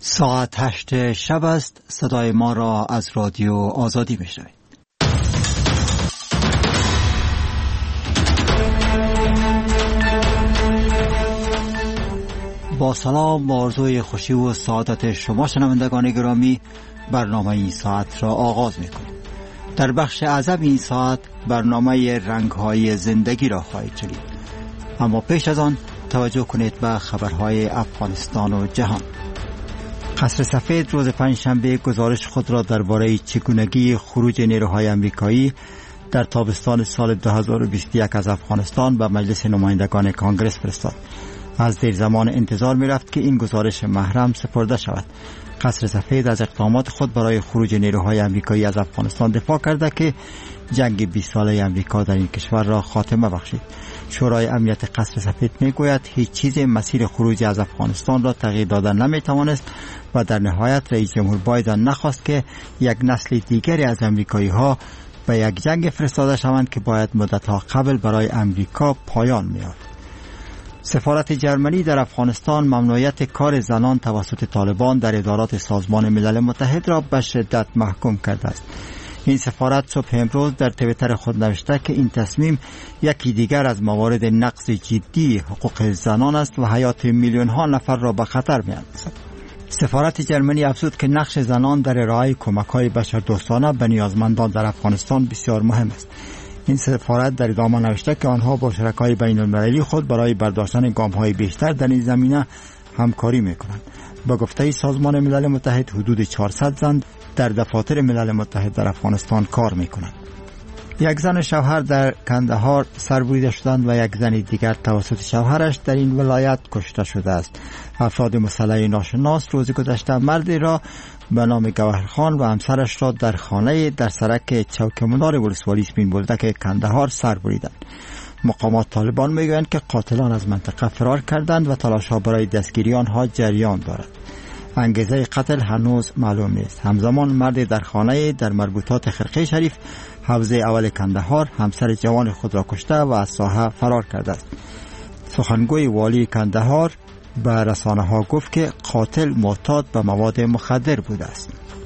ساعت 8 شب است. صدای ما را از رادیو آزادی میشنوید. با سلام و آرزوی خوشی و سعادت شما شنوندگان گرامی، برنامه این ساعت را آغاز میکنیم. در بخش اعظم این ساعت برنامه رنگ‌های زندگی را خواهید شنید، اما پیش از آن توجه کنید به خبرهای افغانستان و جهان. قصر سفید روز پنجشنبه گزارش خود را درباره چگونگی خروج نیروهای آمریکایی در تابستان سال 2021 از افغانستان به مجلس نمایندگان کانگرس فرستاد. از دیر زمان انتظار می رفت که این گزارش محرم سپرده شود. قصر سفید از اقدامات خود برای خروج نیروهای آمریکایی از افغانستان دفاع کرده که جنگ 20 ساله آمریکا در این کشور را خاتمه بخشید. شورای امنیت قصر سفید می گوید هیچ چیز مسیر خروج از افغانستان را تغییر دادن نمی توانست و در نهایت رئیس جمهور بایدن نخواست که یک نسل دیگری از آمریکایی ها به یک جنگ فرستاده شوند که باید مدت‌ها قبل برای آمریکا پایان می‌یافت. سفارت جرمنی در افغانستان ممنوعیت کار زنان توسط طالبان در ادارات سازمان ملل متحد را به شدت محکوم کرده است. این سفارت صبح امروز در توییتر خود نوشته که این تصمیم یکی دیگر از موارد نقض جدی حقوق زنان است و حیات میلیون ها نفر را به خطر می‌اندازد. سفارت جرمنی افزود که نقش زنان در ارائه کمک‌های بشردوستانه به نیازمندان در افغانستان بسیار مهم است. این سفارت در ادامه نوشته که آنها با شرکای بین‌المللی خود برای برداشتن گام‌های بیشتر در این زمینه همکاری می‌کنند. با گفته سازمان ملل متحد حدود 400 زن در دفاتر ملل متحد در افغانستان کار می‌کنند. یک زن و شوهر در کندهار سربریده شدند و یک زن دیگر توسط شوهرش در این ولایت کشته شده است. افراد مسلح ناشناس روز گذشته مردی را به نام گوهرخان و همسرش را در خانه در سرک چوکمنار ولسوالی اسپین بولدک کندهار سربریدند. مقامات طالبان میگویند که قاتلان از منطقه فرار کردند و تلاش‌ها برای دستگیری آنها جریان دارد. انگیزه قتل هنوز معلوم نیست. همزمان مرد در خانه در مربوطات خرقه شریف حوزه اول کندهار همسر جوان خود را کشته و از ساحه فرار کرده است. سخنگوی والی کندهار به رسانه ها گفت که قاتل معتاد به مواد مخدر بوده است.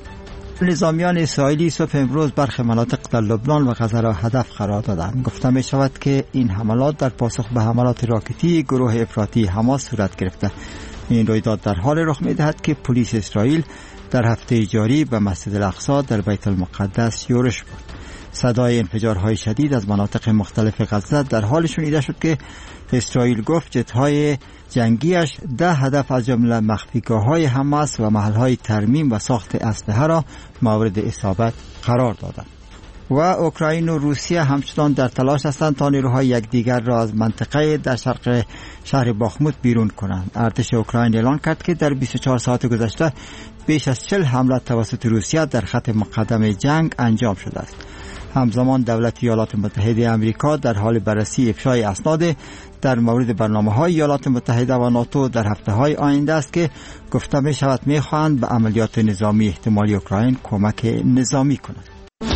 نظامیان اسرائیلی صبح امروز برخی مناطق در لبنان و غزه را هدف قرار دادند. گفته می شود که این حملات در پاسخ به حملات راکتی گروه افراطی حماس صورت گرفته. این رویداد در حال رخ می دهد که پلیس اسرائیل در هفته جاری به مسجد الاقصی در بیت المقدس یورش برد. صدای انفجارهای شدید از مناطق مختلف غزه در حال شنیده شد که اسرائیل گفت جت‌های جنگیش 10 هدف از جمله مخفیگاه‌های حماس و محل‌های ترمیم و ساخت اسلحه را مورد اصابت قرار دادند. و اوکراین و روسیه همچنان در تلاش هستند تا نیروهای یکدیگر را از منطقه در شرق شهر باخموت بیرون کنند. ارتش اوکراین اعلان کرد که در 24 ساعت گذشته بیش از 40 حمله توسط روسیه در خط مقدم جنگ انجام شده است. همزمان دولت ایالات متحده آمریکا در حال بررسی افشای اسناد در مورد برنامه‌های ایالات متحده و ناتو در هفته‌های آینده است که گفته می‌شود می‌خواهند به عملیات نظامی احتمالی اوکراین کمک نظامی کنند.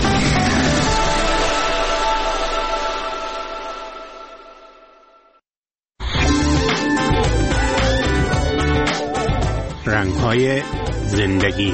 رنگ‌های زندگی.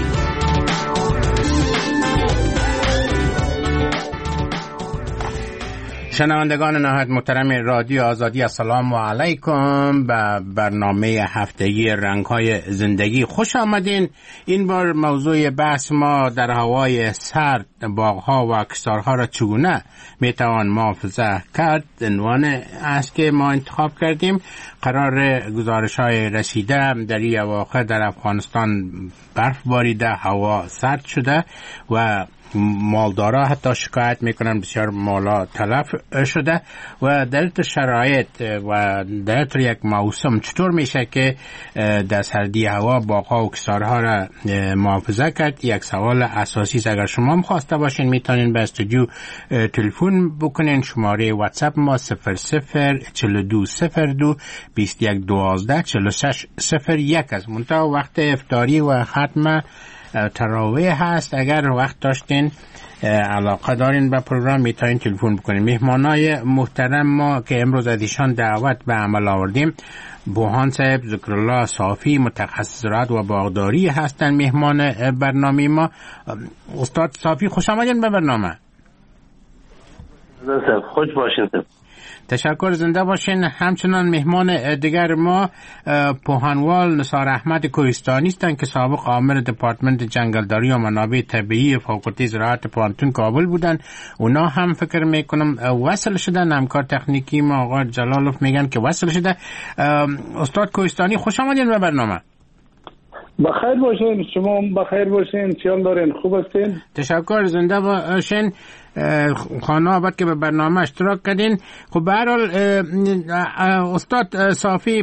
شنوندگان نهایت محترم رادیو آزادی، السلام علیکم. به برنامه هفتگی رنگ‌های زندگی خوش آمدین. این بار موضوع بحث ما در هوای سرد باغ‌ها و کشتارها را چگونه میتوان محافظت کرد عنوان است که ما انتخاب کردیم. قرار گزارش‌های رسیده در این اواخر در افغانستان برف باریده، هوا سرد شده و مالدارا حتی شکایت میکنن بسیار مالا تلف شده و در این شرایط و در یک موسم چطور میشه که در سردی هوا باغ‌ها و کشتارها را محافظت کرد؟ یک سوال اساسی است. اگر شما هم خواسته باشین میتونین به استودیو تلفن بکنین. شماره واتساپ ما 004202 2112 4601 است. منتها وقت افطاری و ختم تراویح هست. اگر وقت داشتین علاقه دارین به پروگرام میتونین تلفن بکنین. مهمانای محترم ما که امروز از ایشان دعوت به عمل آوردیم، بوهان صاحب ذکرالله صافی، متخصص زراعت و باغداری هستن مهمان برنامه ما. استاد صافی خوش آمدین به برنامه. خوش باشین. تشکر، زنده باشین. همچنان مهمان دیگر ما پوهانوال نثار احمد کوهستانی هستند که سابق آمر دپارتمنت جنگلداری و منابع طبیعی فاکولته زراعت پانتون کابل بودن. اونا هم فکر میکنم وصل شدن. همکار تکنیکی ما آقا جلالوف میگن که وصل شده. استاد کوهستانی خوش آمدین به برنامه. بخیر باشین، شما بخیر باشین، چیان دارین؟ خوب هستین؟ تشکر، زنده باشین. خانه آباد که به برنامه اشتراک کردین. خب به هر حال استاد صافی،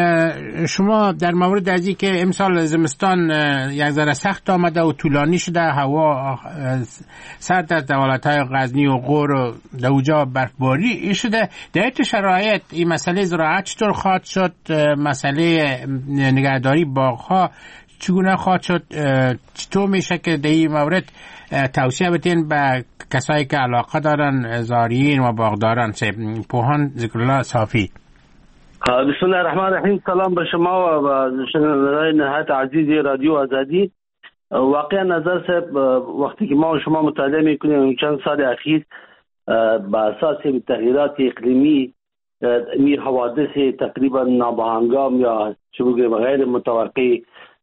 شما در مورد از این که امسال زمستان یک ذره سخت آمده و طولانی شده، هوا سرد از دولت‌های غزنی و غور و دوجا برفباری شده، در این شرایط این مسئله زراعت چطور خواهد شد؟ مسئله نگهداری باغ‌ها چگونه خواهد شد؟ چطور میشه که در این مورد توصیه بتین به کسایی که علاقه دارن، زارعین و باغداران؟ پوهان ذکرالله صافی. بسم الله الرحمن الرحیم. سلام به شما و شنوندگان نهایت عزیز رادیو آزادی. واقعا نظر صاحب، وقتی که ما و شما مطالعه میکنیم چند سال اخیر به اساس تغییرات اقلیمی، این حوادث تقریبا نابهنگام یا چه بگویم غیر متوقع،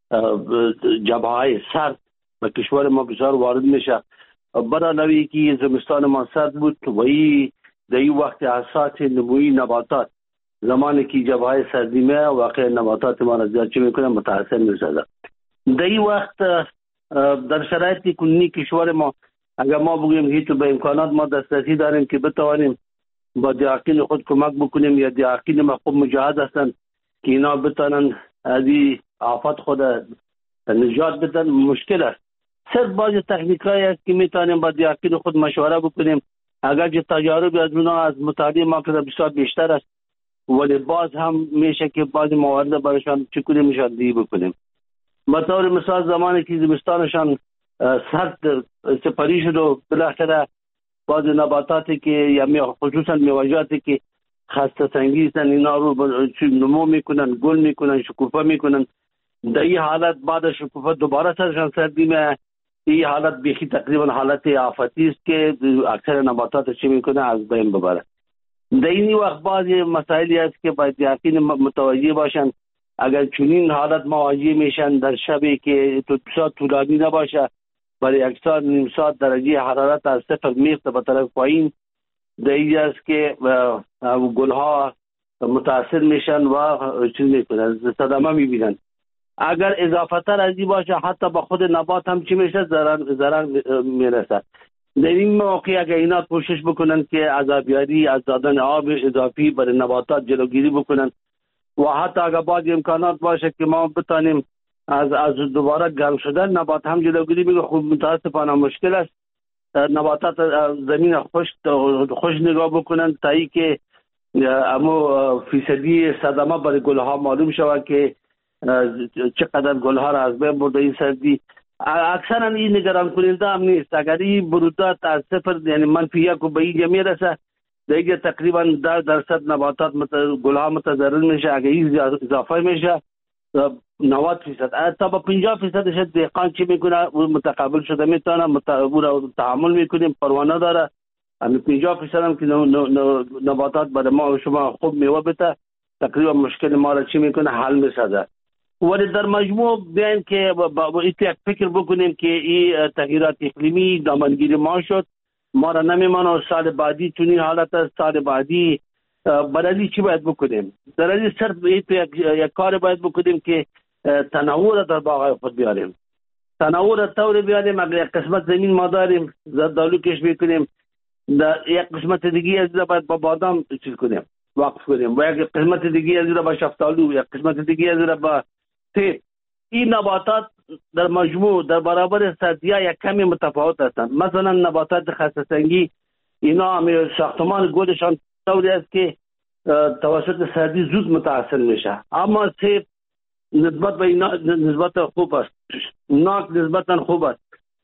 جبهه‌های سرد به کشور ما بسیار وارد میشه. برای نوعی که زمستان ما سرد بود و در این وقت اساس نموی نباتات، زمانی که جبهه‌های سردی میه واقع نباتات ما را زیاد چه میکنه متاثر میشه. در این وقت در شرایط کنونی کشور ما اگر ما بگویم هیچ به امکانات ما دسترسی داریم که بتوانیم با دیاقین خود کمک بکنیم یا دیاقین ما خوب مجهز هستند که اینا بتانن از این آفات خود نجات بدن، مشکل است. صرف بعض تکنیکایی است که میتونیم با دیاقین خود مشوره بکنیم، اگر که تجارب از اونا از مطالعه ما که بسیار بیشتر است، ولی باز هم میشه که بعض موارد برایشان چکونه میشن دی بکنیم. به طور مثال زمانی که زمستانشان سرد سپری شد و بالاخره بعض نباتاتی که یا خصوصا میوه‌جاتی که خسته سنگیستن اینا رو نمو میکنن، گل میکنن، شکوفه میکنن. در این حالت بعد شکوفه دوباره سرشان سردی میه. این حالت بیخی تقریبا حالت آفتی است که اکثر نباتات چی میکنه از بین ببره. در این وقت بعضی مسائلی است که باید یقین متوجه باشن. اگر چنین حالت مواجه میشن در شبی که بسیار طولانی نباشه، برای یک ساعت نیم ساعت درجه حرارت از صفر میفته به طرف پایین، در اینجاست که گلها متاثر میشن و چیز میکنن، صدمه میبینن. اگر اضافه تر از این باشه حتی با خود نبات هم چی میشه، ضرر میرسه. در این موقع اگر اینا کوشش بکنن که از آبیاری، از دادن آب اضافی برای نباتات جلوگیری بکنن و حتی اگر بعض امکانات باشه که ما بتانیم از دوباره گرم شدن نبات هم جلوگیری بگه، خوب متاسفانه مشکل است. نباتات زمین خوش نگاه بکنن تا ای که اما فیصدی صدمه برای گلها معلوم شود که چقدر گلها را از بین برده این سردی. اکثرا این نگران کننده هم نیست. اگر این برودات از صفر یعنی منفی یک به اینجا میرسه، دیگه تقریبا 10% نباتات گلها متضرر میشه. اگر این اضافه میشه 90%، تا با 50% شد دهقان چی میکنه، او متقابل شده میتونه او را تحمل میکنیم، پروانه داره. همین 50% هم که نباتات برای ما و شما خوب میوه بده، تقریبا مشکل ما را چی میکنه حل میسازه. ولی در مجموع بیاین که با یک فکر بکنیم که این تغییرات اقلیمی دامنگیر ما شد، ما را نمیمانه. سال بعدی چنین حالت است، سال بعدی برای چی باید بکنیم؟ در این صرف یک کار باید بکنیم که تنوع را در باغ‌های خود بیاریم. تنوع را طور بیاریم. اگر یک قسمت زمین ما داریم زردآلو کش میکنیم، در یک قسمت دیگه از باید با بادام چیز کنیم، وقف کنیم، و یک قسمت دیگه از با شفتالو، یک قسمت دیگه از با سیب. این نباتات در مجموع در برابر سردی‌ها یک کمی متفاوت هستند. مثلا نباتات خسته سنگی اینا ساختمان گلشان طوری است که توسط سردی زود متاثر میشه، اما سیب نسبت به اینا نسبت خوب است، ناک نسبتا خوب است.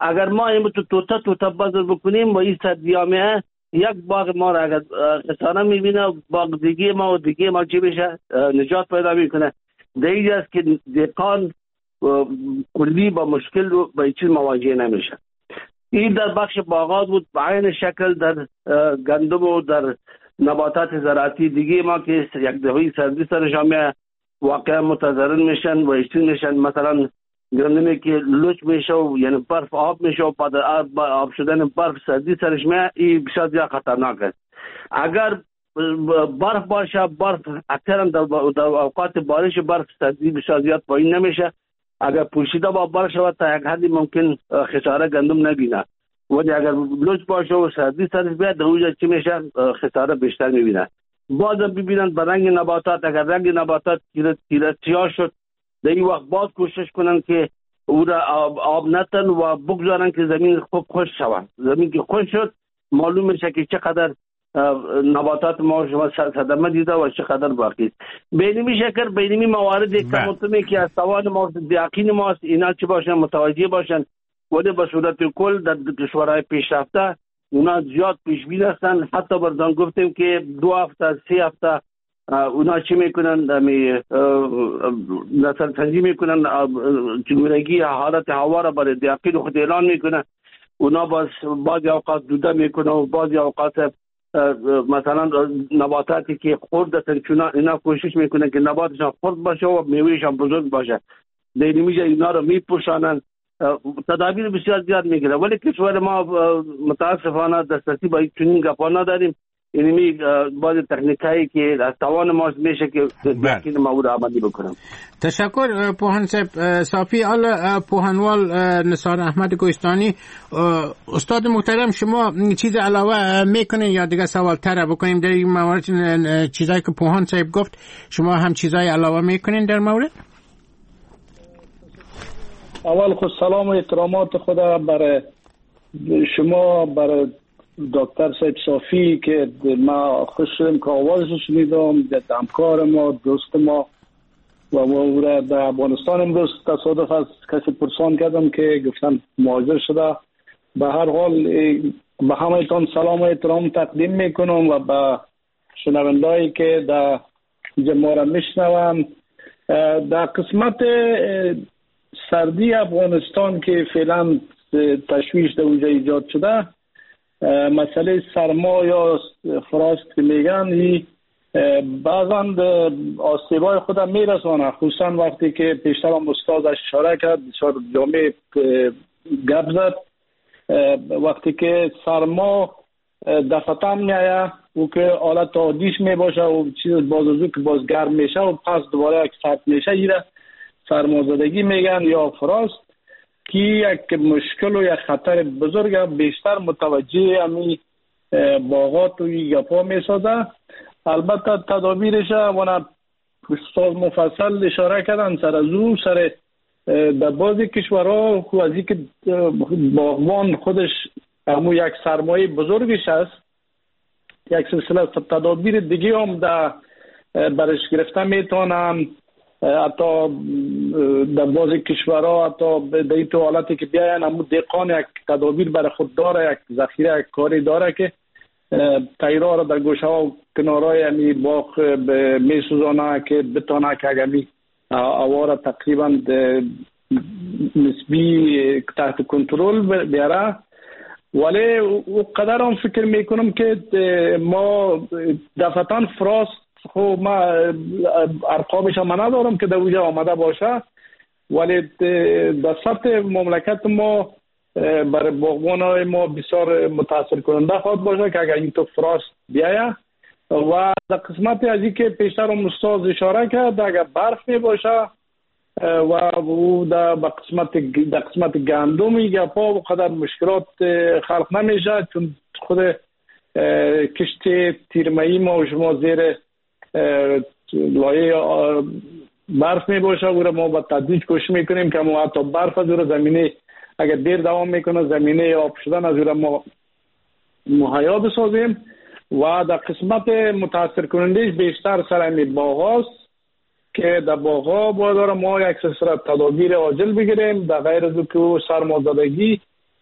اگر ما این توتا بذار بکنیم و این سردیامه یک باغ ما را اگر خساره میبینه باغ دیگه ما چی بشه نجات پیدا میکنه. دیگه است که دهقان کلی با مشکل رو با چیز مواجه نمیشه. این در بخش باغات بود. به عین شکل در گندم و در نباتات زراعتی دیگه ما که یک دفعه سردی سرش آمده واقعا متضرر میشن و اشتین میشن. مثلا گندمی که لوچ میشه و یعنی برف آب میشه و بعد آب شدن برف سردی سرش میاد، این بسیار زیاد خطرناک است. اگر برف باشه، برف اکثرا در اوقات بارش برف سردی بسیار زیاد پایین نمیشه. اگر پوشیده با برف شود تا یک حدی ممکن خساره گندم نبینه، ولی اگر لوچ باشه و سردی سرش بیاد در اونجا چی میشه خساره بیشتر میبینه. بازم ببینن به رنگ نباتات، اگر رنگ نباتات سیاه شد در این وقت باز کوشش کنن که او را آب نتن و بگذارن که زمین خوب خوش شود. زمین که خوش شد معلوم میشه که چقدر نباتات ما شما صدمه دیده و چقدر باقی است. بینمی شکر بینمی موارد کمتمی که از توان ما یقین ماست اینا چی باشن متوجه باشن، ولی به صورت کل در کشورهای پیشرفته اونا زیاد پیش بین هستن. حتی بردان گفتیم که 2 هفته 3 هفته اونا چی میکنن نظر تنظیم میکنن، چگونگی حالت هوا را برای دقیق خود اعلان میکنن. اونا بعضی اوقات دوده میکنن و بعضی اوقات مثلا نباتاتی که خرد هستن اینا کوشش میکنن که نباتشان خرد باشه و میوهشان بزرگ باشه. در میجه اینا رو میپوشانن، تدابیر بسیار زیاد میگیره. ولی کشور ما متاسفانه دسترسی با چنین گپا نداریم. اینمی بعضی تکنیکایی که از توان ما میشه که یقین ما رو عملی بکنم. تشکر پوهان صافی. حالا پوهنوال نثار احمد کوهستانی، استاد محترم، شما چیز علاوه میکنین یا دیگه سوال تر بکنیم در این مورد؟ چیزایی که پوهان صاحب گفت شما هم چیزای علاوه میکنین در مورد؟ اول خود سلام و احترامات خدا برای شما، برای دکتر صاحب صافی که ما خوش شدیم که آوازش شنیدم، همکار ما، دوست ما و او را در افغانستان امروز تصادف از کسی پرسان کردم که گفتن مهاجر شده. به هر حال به همه تان سلام و احترام تقدیم میکنم و به شنوندهایی که در ما را میشنوند. در قسمت سردی افغانستان که فعلا تشویش در اونجا ایجاد شده، مسئله سرما یا فراست که میگن بعضا آسیبای خودم میرسانه، خصوصا وقتی که پیشتر هم استاد اشاره کرد بسیار جامع گپ زد. وقتی که سرما دفعتا میایه او که حالت عادیش میباشه و چیز بازوزو که باز گرم میشه و پس دوباره یک سرد میشه، ایره سرمازدگی میگن یا فراست، که یک مشکل و یک خطر بزرگ بیشتر متوجه امی باغات و گپا میسازه. البته تدابیرش وانا استاد مفصل اشاره کردن سر از او سر در بعضی کشورها خو از اینکه باغبان خودش همو یک سرمایه بزرگش است، یک سلسله تدابیر دیگه هم برش گرفته میتونن. حتی در بعضی کشورها حتی در این تو حالتی که بیاین همو دهقان یک تدابیر برای خود داره، یک ذخیره یک کاری داره که تیرها را در گوشه ها و کنارهای همی باغ میسوزانه که بتانه که همی هوا را تقریبا نسبی تحت کنترل بیاره. ولی او قدر هم فکر میکنم که ما دفعتا فراست خب ما ارقامش هم ندارم که در اوجه آمده باشه، ولی در سطح مملکت ما برای باغبانای ما بسیار متاثر کننده خواهد باشه که اگر این تو فراست بیایه. و در قسمت از این که پیشتر هم استاد اشاره کرد اگر برف می باشه و او در قسمت گندم گپا و قدر مشکلات خلق نمیشه، چون خود کشت تیرمایی ما و شما زیر لایه برف می باشه و ما با تدریج کوشش میکنیم که ما حتی برف از او زمینه اگر دیر دوام میکنه زمینه آب شدن از او ما مهیا بسازیم. و در قسمت متاثر کنندهش بیشتر سر باغ هست که در باغ ها باید ما یک سلسله تدابیر عاجل بگیریم، در غیر از او که سرمازدگی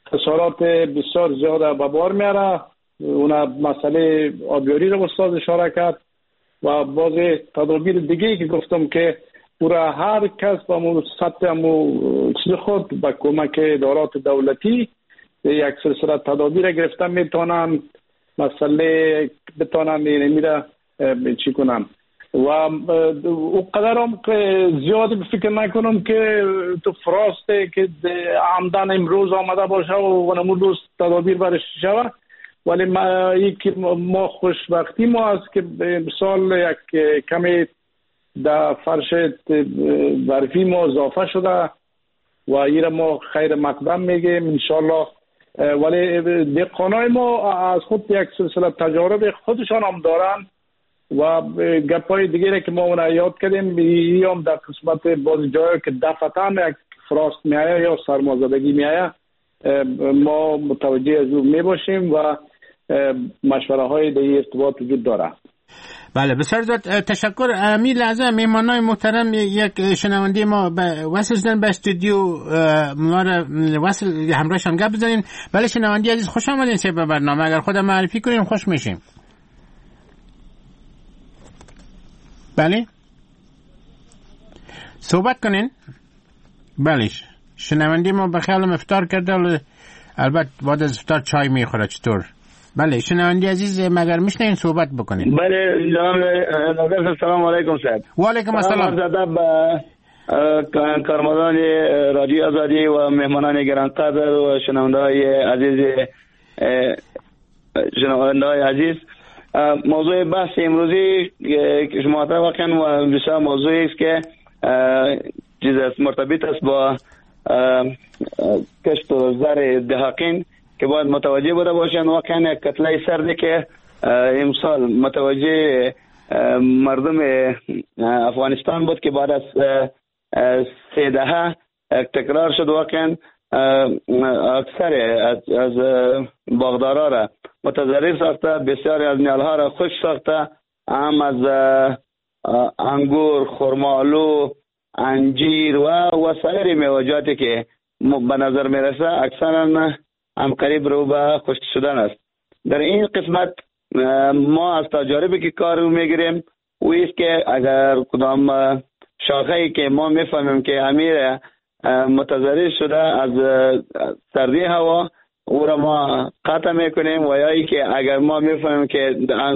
خسارات بسیار زیاد به بار میاره. اون مسئله آبیاری رو استاد اشاره کرد و باز تدابیر دیگه که گفتم که برای هر کس با سطح چیز خود با کمک ادارات دولتی یک سلسله تدابیر گرفتن میتونن مسئله بتونن میره چی کنن و او قدر هم زیاد فکر نکنم که تو فراسته که عمدن امروز آمده باشه و نمون روز تدابیر برش شوه. ولی ما خوشبختی ما است که سال یک کمی در فرش برفی ما اضافه شده و این ما خیر مقدم میگیم انشالله. ولی دهقانای ما از خود یک سلسله تجارب خودشان هم دارن و گپای دیگه که ما اون یاد کردیم این هم در قسمت بعضی جایی که دفعتاً یک فراست میایه یا سرمازدگی میایه ما متوجه از اون میباشیم و مشوره های دیگه ارتباط وجود داره. بله بسیار زیاد تشکر. امی لحظه میمانای محترم یک شنونده ما وصل شدن به استودیو، ما را وصل همراهشان گپ بزنین. بله شنونده عزیز خوش آمدین سه به برنامه. اگر خودم معرفی کنین خوش میشیم. بله صحبت کنین. بله شنونده ما بخیالم افطار کرده، البته بعد از افطار چای میخوره. چطور؟ بله شنونده عزیز مگر میشنین صحبت بکنین. بله جناب سلام علیکم صاحب. و علیکم السلام. ادب کارمندان رادیو آزادی و مهمانان گرانقدر و شنونده های عزیز موضوع بحث امروزی که شما واقعا و بسیار موضوعی است که چیز مرتبط است با کشت و زرع دهقین که باید متوجه بوده باشند. واقعا یک کتله سردی که امسال متوجه مردم افغانستان بود که بعد از 3 دهه تکرار شد. واقعا اکثر از باغدارا را متضرر ساخته، بسیاری از نیالها را خشک ساخته، هم از انگور، خرمالو، انجیر و سایر میوه‌جاتی که به نظر میرسه اکثرا هم قریب رو به خشک شدن است. در این قسمت ما از تجاربی که کار میگیریم او است که اگر کدام شاخه‌ای که ما میفهمیم که امیر متضرر شده از سردی هوا او را ما قطع میکنیم و یا ای که اگر ما میفهمیم که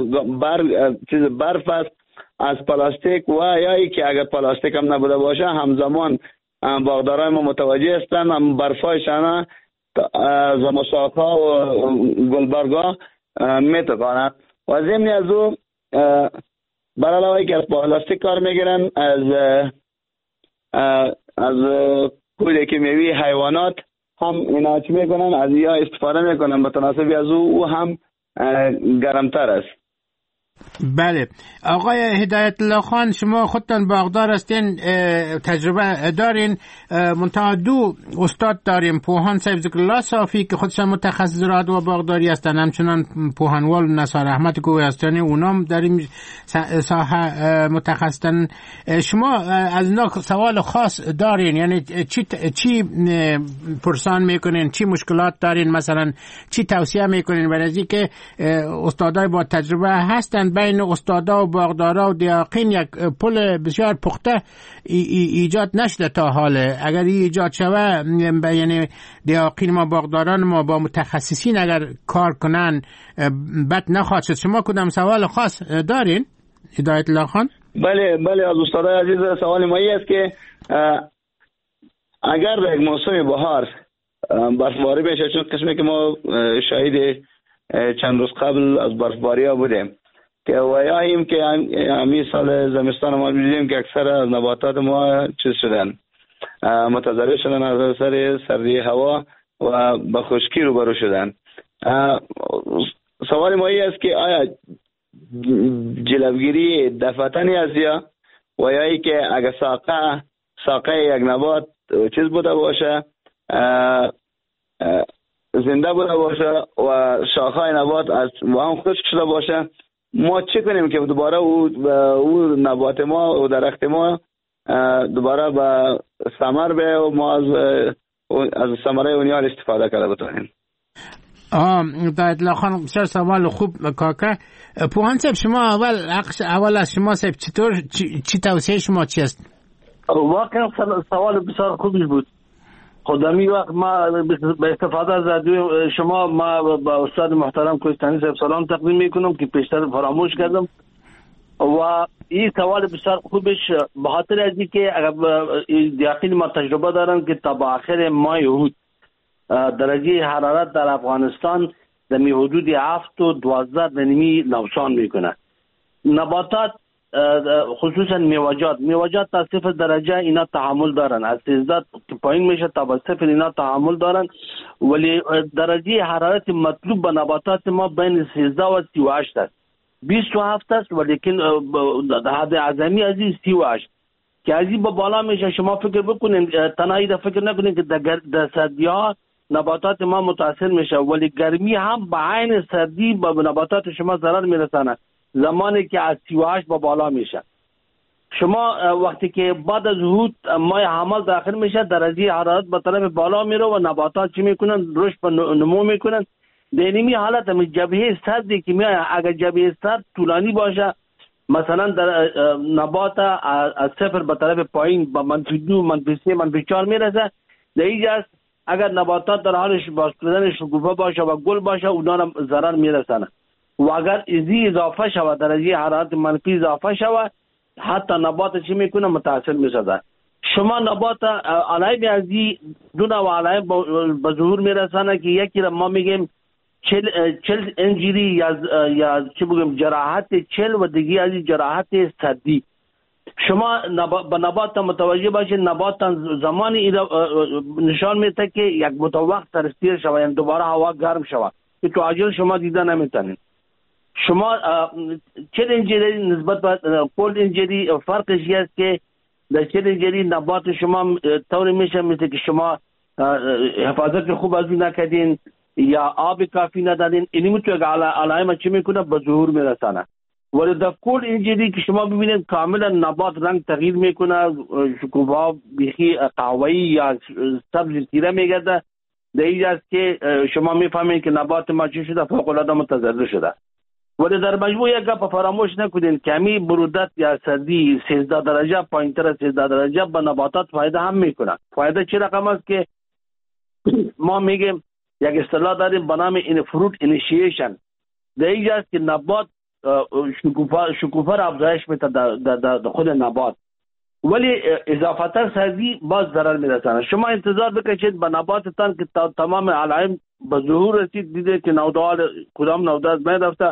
برف است از پلاستیک و یا ای که اگر پلاستیک هم نبوده باشه همزمان باغدارای ما متوجه هستند هم برفایشان از مساقها و گلبرگا میتکانند و ضمن از او برای علاوه که از پلاستیک کار میگیرن از کوله کیمیایی حیوانات هم اینا چی میکنن از یا استفاده میکنن متناسبی از او هم گرمتر است. بله آقای هدایت الله خان شما خودتان باغدار هستین، تجربه دارین، منتها دو استاد داریم، پوهان صاحب ذکرالله صافی که خودشان متخصص زراعت و باغداری هستن، همچنان پوهانوال نثار احمد کوهستانی اونام در این ساحه متخصصن. شما از اینا سوال خاص دارین؟ یعنی چی پرسان میکنین، چی مشکلات دارین، مثلا چی توصیه میکنین برای اینکه استادای با تجربه هستن بین استادا و باغدارا و دیاقین یک پل بسیار پخته ایجاد نشده تا حال؟ اگر ایجاد شوه یعنی دیاقین ما باغداران ما با متخصصین اگر کار کنن بد نخواهد شد. شما کدام سوال خاص دارین هدایت الله خان؟ بله از استادای عزیز سوال ما است که اگر در یک موسم بهار برفباری بشه، چون قسمی که ما شاهد چند روز قبل از برفباری ها بودیم که ویاییم که همین سال زمستان ما دیدیم که اکثر از نباتات ما چیز شدن، متضرر شدن از اثر سردی هوا و به خشکی روبرو شدن. سوال ما است که آیا جلوگیری دفعتنی است یا ویایی که اگر ساقه یک نبات چیز بوده باشه، زنده بوده باشه و شاخهای نبات از و هم خشک شده باشه، ما چه کنیم که دوباره او نبات ما و درخت ما دوباره به ثمر به و ما از از ثمره اونها استفاده کرده بتوانیم. در اطلاع خانم بسیار سوال خوب کاکا. پوهان صاحب شما اول از شما صاحب چطور چی توصیه شما چی است؟ واقعا سوال بسیار خوبی بود. خودمی وقت ما به استفاده از رادیو شما ما با استاد محترم کوهستانی صاحب سلام تقدیم میکنم که پیشتر فراموش کردم و این سوال بسیار خوبش به خاطر از اینکه یقین ما تجربه دارم که تا با آخر ماه یهود درجه حرارت در افغانستان در حدود 7 و 12 نوسان میکنه. نباتات خصوصا میوه‌جات تا 0 درجه اینا تحمل دارن، از 13 پایین میشه تا به 0 اینا تحمل دارن، ولی درجه حرارت مطلوب به نباتات ما بین 13 و 38 است. 27 است ولیکن حد اعظمی از این 38 که از این به بالا میشه. شما فکر بکنین، تنهایی ده فکر نکنین که در سردی ها نباتات ما متاثر میشه، ولی گرمی هم به عین سردی به نباتات شما ضرر میرسانه زمانی که از 38 به بالا میشه. شما وقتی که بعد از هود ماه حمل داخل میشه درجه حرارت به طرف بالا میره و نباتات چی میکنن؟ رشد و نمو میکنن. در اینمی حالت هم جبهه سردی که میاد، اگر جبهه سرد طولانی باشه مثلا در نبات از 0 به طرف پایین با -2 -3 -4 میرسه، در اینجا اگر نباتات در حال باز کردن شکوفه باشه و گل باشه اونا هم ضرر میرسانه. و اگر ازی اضافه شود، درجه حرارت منفی اضافه شود، حتی نبات چی میکنه؟ متاثر میشه. شما نبات علائم ازی دو نوع علائم به ظهور میرسانه که یکی را ما میگیم چل انجری یا چی بگیم جراحت چل و دیگه ازی جراحت سردی. شما به نبات متوجه باشید، نبات زمانی نشان میده که یک متوقت ترسیر شود، یعنی دوباره هوا گرم شود که تو عاجل شما دیده نمیتونید. شما چل انجری نسبت به کل انجری فرقش است که در چل انجری نبات شما طوری میشه مثل که شما حفاظت خوب از این نکردین یا آب کافی ندادین، اینی میتونه علائم چی میکنه؟ به ظهور میرسانه. ولی در کل انجری که شما ببینید کاملا نبات رنگ تغییر میکنه، شکوفه بیخی قهوه‌ای یا سبز تیره میگرده، در اینجاست که شما میفهمید که نبات ما چی شده؟ فوق العاده متضرر شده. ولی در مجموع یک گپ فراموش نکنین که همین برودت یا سردی 13 درجه پایینتر از 13 درجه به نباتات فایده هم میکنه. فایده چه رقم است که ما میگیم یک اصطلاح داریم به نام این فروت اینیشیشن. در اینجاست که نبات شکوفه را افزایش میده در خود نبات، ولی اضافتا سردی باز ضرر میرسانه. شما انتظار بکشید به نباتتان که تمام علائم به ظهور رسید، دیده که نودال کدام نودال میرفته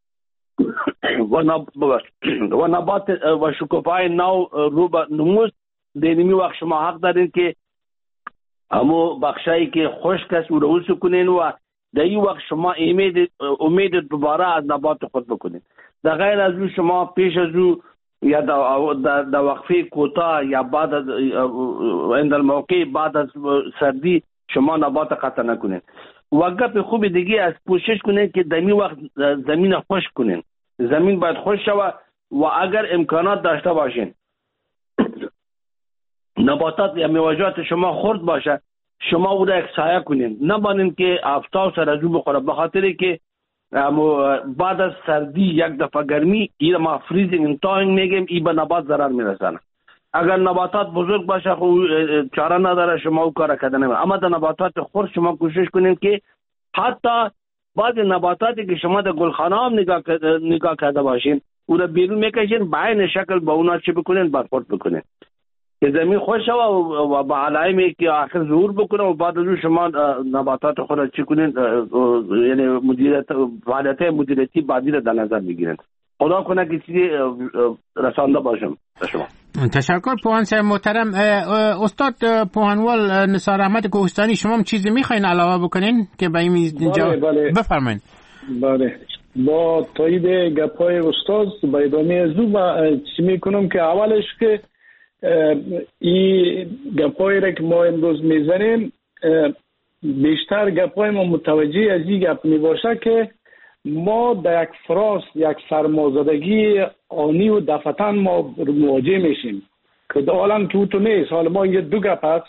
و نبات و شکوفای نو رو به نموست. دینمی وقت شما حق دارین که همو بخشایی که خشک است او رو سکنین و در این وقت شما امید دوباره از نبات خود بکنین. در غیر از او شما پیش از او یا در وقفه کوتاه یا بعد از عند الموقع بعد از سردی شما نبات قطع نکنین. و گپ خوب دیگه از کوشش کنین که در این وقت زمین خشک کنین. زمین باید خشک شود و اگر امکانات داشته باشین نباتات یا میوه‌جات شما خرد باشه، شما او را یک سایه کنین، نبانین که آفتاب سر از او بخوره، به خاطر که بعد از سردی یک دفعه گرمی این ما فریزینگ ان تاینگ میگیم، این به نبات ضرر میرسانه. اگر نباتات بزرگ باشه خب چاره نداره، شما او کار کردن نمیشه. اما در نباتات خرد شما کوشش کنین که حتی بعض نباتاتی که شما در گلخانه هم نگاه کرده باشین او را بیرون میکشین، به عین شکل با اونا چی بکنین؟ برخورد بکنین که زمین خوش شود و با علائمی که آخر ظهور بکنه و بعد از شما نباتات خود را چی کنین؟ یعنی فعالیت مدیریتی بعدی را در نظر بگیرین. خدا کنه که چیزی رسانده باشم به شما. تشکر پوهان صاحب محترم. استاد پوهانوال نثار احمد کوهستانی، شما هم چیزی میخواین علاوه بکنین که به اینجا؟ بله. بفرمایید. بله، با تایید گپای استاد با ادامه از چی میکنم که اولش که این گپایی را که ما امروز میزنیم بیشتر گپای ما متوجه از این گپ میباشه که ما در یک فراس یک سرمازدگی آنی و دفعتاً ما مواجه میشیم که در عالم تو نیست. حالا ما یه دو گپ هست،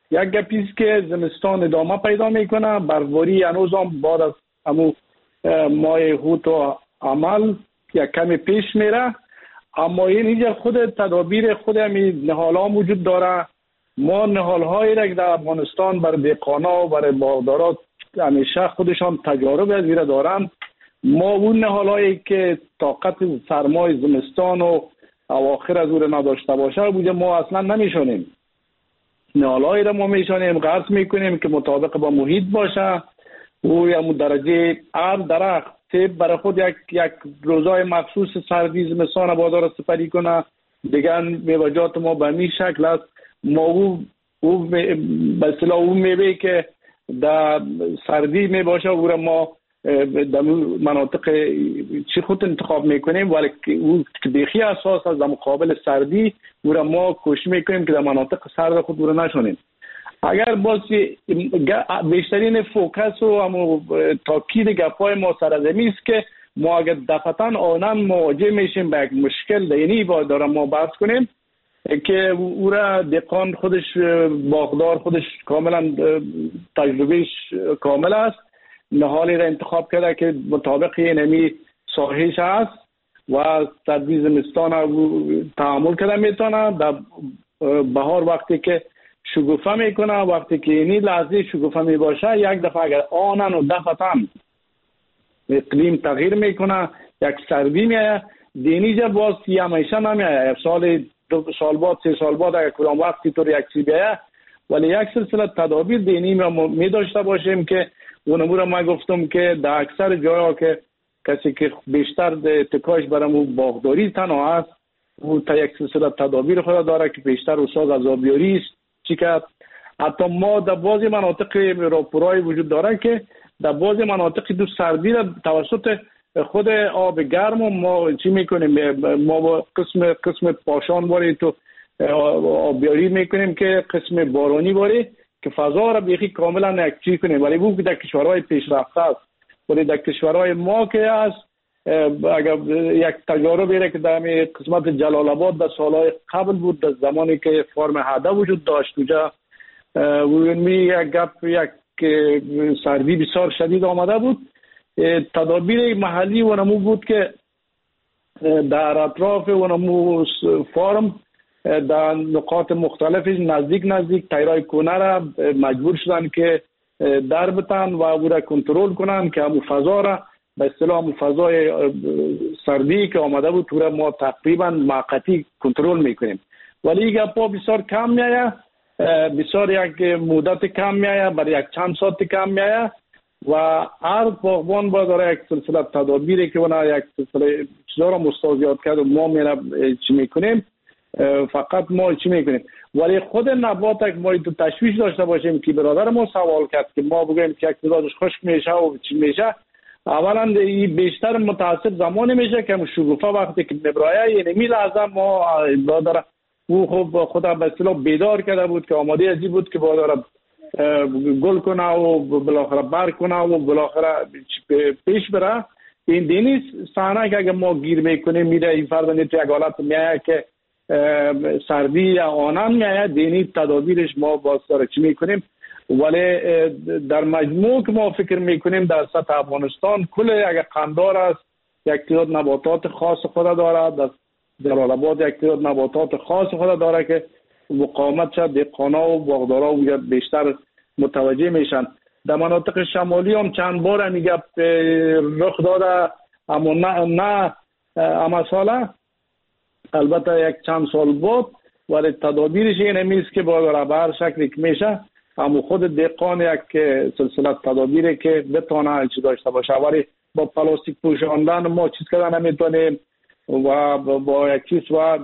یک گپیست که زمستان ادامه پیدا میکنه، برفباری هنوز هم بعد از همو ماه هوت و عمل یک کمی پیش میره، اما اینجا خود تدابیر خود همین نهال ها وجود داره. ما نهال هایی را در افغانستان برای دهقانا و برای باغدارا همیشه خودشان تجارب از ایره دارن. ما اون نهال هایی که طاقت سرمای زمستان و اواخر از او نداشته باشه بوده ما اصلا نمیشونیم. نهال هایی را ما میشونیم قرض میکنیم که مطابق با محیط باشه. او یا درجه هر درخت تیب برای خود یک روزای مخصوص سردی زمستان بازار سپری کنه. دیگر میوجات ما به می شکل است. ما او به اصطلاح او میوه که در سردی می باشه او را ما در مناطق چی خود انتخاب میکنیم، ولی او که بیخی اساس از در مقابل سردی او را ما کوشش میکنیم که در مناطق سرد خود او را نشونیم. اگر باز بیشترین فوکس و تاکید گپای ما سرزمی است که ما اگر دفعتاً آنان مواجه میشیم به یک مشکل دینی باید دارم ما بحث کنیم که او را دهقان خودش باغدار خودش کاملا تجربهش کامل است، نهالی را انتخاب کرده که مطابق اینمی ساحهش است و سردی زمستان تعامل کرده میتونه. در بهار وقتی که شگوفه میکنه، وقتی که اینی لحظه شگوفه میباشه، یک دفعه اگر آنن و دفعتاً اقلیم تغییر میکنه، یک سردی میایه دینیجا باز همیشه نمیایه، سال 2 سال بعد 3 سال بعد اگر کدام وقتی طور یک چی بیایه، ولی یک سلسله تدابیر دینی ما می داشته باشیم که اونمو را ما گفتم که در اکثر جاها که کسی که بیشتر تکاش برامو باغداری تنها است او تا یک سلسله تدابیر خود داره که بیشتر اصلا غذابیاری است. چی که حتی ما در بعضی مناطق راپورای وجود داره که در بعضی مناطق دو سردی را توسط خود آب گرم ما چی میکنیم، ما قسم پاشان باری تو آبیاری میکنیم که قسم بارانی باری که فضا را بیخی کاملا یک چی کنیم، ولی بود در کشورهای پیشرفته است. ولی در کشورهای ما که است اگر یک تجارب بیره که در قسمت جلال آباد در سالهای قبل بود، در زمانی که فرم هده وجود داشت اونجا یک سردی بسیار شدید آمده بود. تدابیر محلی ونمو بود که در اطراف ونمو فارم در نقاط مختلفش نزدیک تیرای کنه را مجبور شدن که در بتن و او را کنترل کنن که همون فضا را به اصطلاح همون فضای سردی که آمده بود تو را ما تقریبا موقتی کنترل میکنیم. ولی این گپا بسیار کم میایه، بسیار یک مدت کم میایه، برای یک چند ساعت کم میایه و هر باغبان باید داره یک سلسله تدابیری که اونا یک سلسله چیزا را مستوزیات کرد و ما میره چی میکنیم، فقط ما چی میکنیم. ولی خود نبات ما تو تشویش داشته باشیم که برادر ما سوال کرد که ما بگیم که یک تعدادش خشک میشه و چی میشه. اولا این بیشتر متاسف زمانی میشه که شگوفه وقتی که نبرایه یعنی می لحظه ما برادر او خب خدا به اصطلاح بیدار کرده بود که آماده ازی بود که برادر گل کنه و بالاخره بر کنه و بالاخره پیش بره. این دینی صحنه که اگه ما گیر میکنیم میره این فرد تو یک حالت میایه که سردی یا آنان میایه، دینی تدابیرش ما باز داره چی میکنیم. ولی در مجموع که ما فکر میکنیم در سطح افغانستان کل یک قندار است، یک تعداد نباتات خاص خود داره، در جلال آباد یک تعداد نباتات خاص خود داره که مقاومت شد دهقانا و باغدارا و بیشتر متوجه میشن. در مناطق شمالی هم چند بار میگه رخ داده، اما نه اما ساله البته یک چند سال بود، ولی تدابیرش این همیست که با هر شکلی که میشه اما خود دهقان یک سلسله تدابیری که بتونه چی داشته باشه. ولی با پلاستیک پوشاندن ما چیز کردن نمیتونیم و با یک چیز و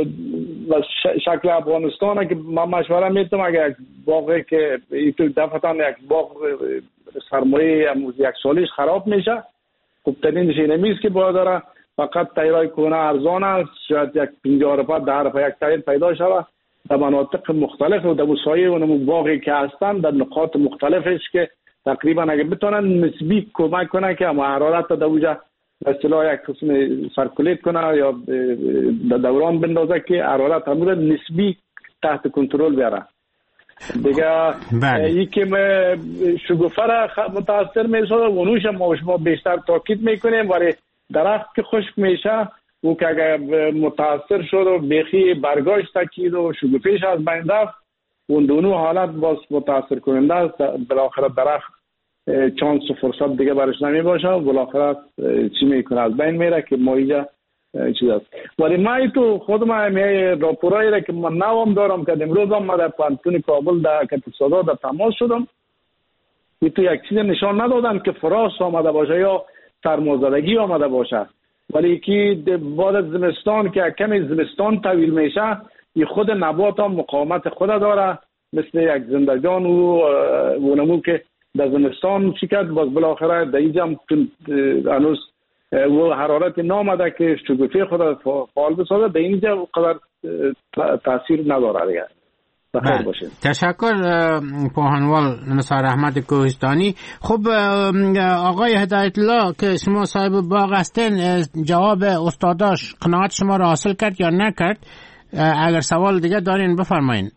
شکل افغانستان که من مشوره میتونم اگر یک باغی که تو دفعتاً یک باغ سرمایه یک سالیش خراب میشه، خب ترینش این همیست که باید داره فقط تیرای کنه ارزان است، شاید یک 50 روپیه 10 روپیه یک تیر پیدا شود در مناطق مختلف و در مسایه اون باغی که هستن در نقاط مختلفش که تقریبا اگه بتونن نسبی کمک کنه که اما حرارت در اونجا به اصطلاح یک قسم سرکولیت کنه یا در دوران بندازه که حرارت همون نسبی تحت کنترل بیاره. دیگه یکی شگوفه را متاثر میشه و اونوش ما شما بیشتر تاکید میکنیم، ولی درخت که خشک میشه او که اگر متاثر شد و بیخی برگاش تکید و شگوفیش از بین رفت، اون دونو حالت باز متاثر کننده است. بالاخره درخت چانس و فرصت دیگه برش نمی باشه و بالاخره چی میکنه از بین میره که ما اینجا چیز است. ولی ما تو خودم راپورایی را که من نوام دارم که امروز هم ما در پانتون کابل در کتیسادا در تماس شدم، تو یک چیز نشان ندادن که فراس آمده باشه یا سرمازدگی آمده باشه، ولی که بعد از زمستان که کمی زمستان طویل میشه این خود نبات هم مقاومت خود داره، مثل یک زندگان و نمو که در زمستان چیکت باز بالاخره در اینجا هم هنوز و حرارت نامده که شگوفه خود فعال بسازه، در اینجا قدر تاثیر نداره دیگه. بخیر باشید. تشکر پوهنوال نثار احمد کوهستانی. خب آقای هدایت الله که شما صاحب باغ هستین، جواب استاداش قناعت شما را حاصل کرد یا نکرد؟ اگر سوال دیگه دارین بفرمایین.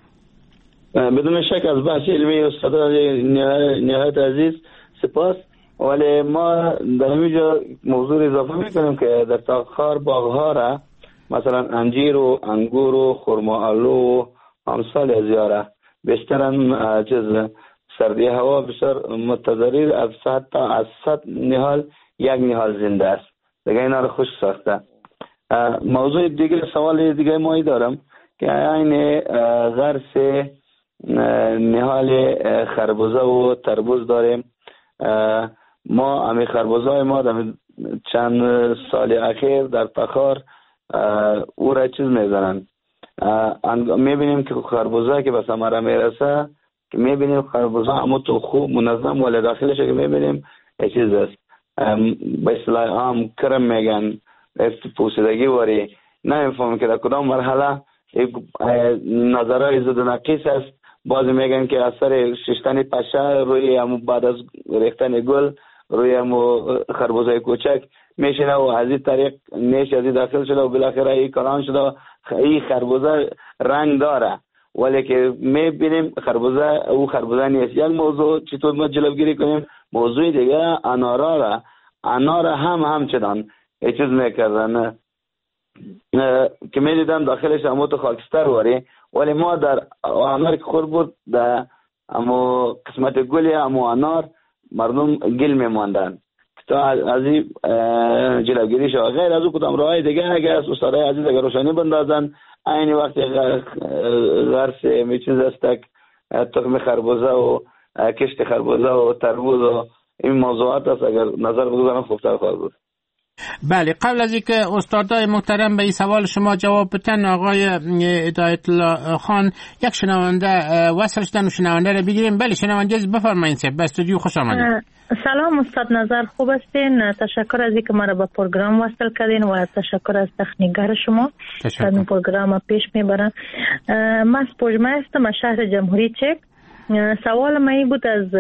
بدون شک از بحث علمی استادان نهایت عزیز سپاس، ولی ما در همینجا موضوع اضافه میکنیم که در تاخار باغها را مثلا انجیر و انگور و خرمالو و امثال از یاره بیشترن چیز سردی هوا بسیار متضرر از 100 تا از 100 نهال یک نهال زنده است دیگه، اینا رو خشک ساخته. موضوع دیگه، سوال دیگه مایی دارم که این غرس نهال خربوزه و تربوز داریم. ما همین خربوزه های ما در چند سال اخیر در تخار او را چیز میزنن، میبینیم که خربوزه که به ثمره میرسه که میبینیم خربوزه همون تو خوب منظم ولی داخلش که میبینیم چیز است به اصطلاح عام کرم میگن پوسیدگی واری، نمیفهمم که در کدام مرحله نظرهای زد و نقیص است. بعضی میگن که اثر ششتن پشه روی همون بعد از ریختن گل روی همون خربوزه کوچک میشنه و از این طریق نیش از این داخل شده و بالاخره این کلان شده. این خربوزه رنگ داره ولی که میبینیم خربوزه او خربوزه نیست. یک موضوع چطور ما جلوگیری کنیم؟ موضوع دیگه انار همچنان یه چیز میکردن که میدیدم داخلش همون تو خاکستر واری، ولی ما در انار که خور بود در همون قسمت گلی همون انار مردم گل میماندن تا از این جلوگیری شد. غیر از او کدام راهای دیگه اگر از استادای عزیز اگر روشنی بندازن این وقت غرس میچیز است تخم خربوزه و کشت خربوزه و تربوز و این موضوعات است اگر نظر بگذارن خوبتر خواهد بود. بله، قبل از اینکه استادای محترم به این سوال شما جواب بدن، آقای هدایت الله خان یک شنونده وصل شدن و شنونده رو بگیریم. بله شنونده بفرمایید، به استودیو خوش آمدید. سلام استاد نظر، خوب هستین؟ تشکر از اینکه ما را به پروگرام وصل کردین و تشکر از تکنیکگر شما که این پروگرام پیش میبرن. من سپوجمه هستم از شهر جمهوری چک. سوال من این بود از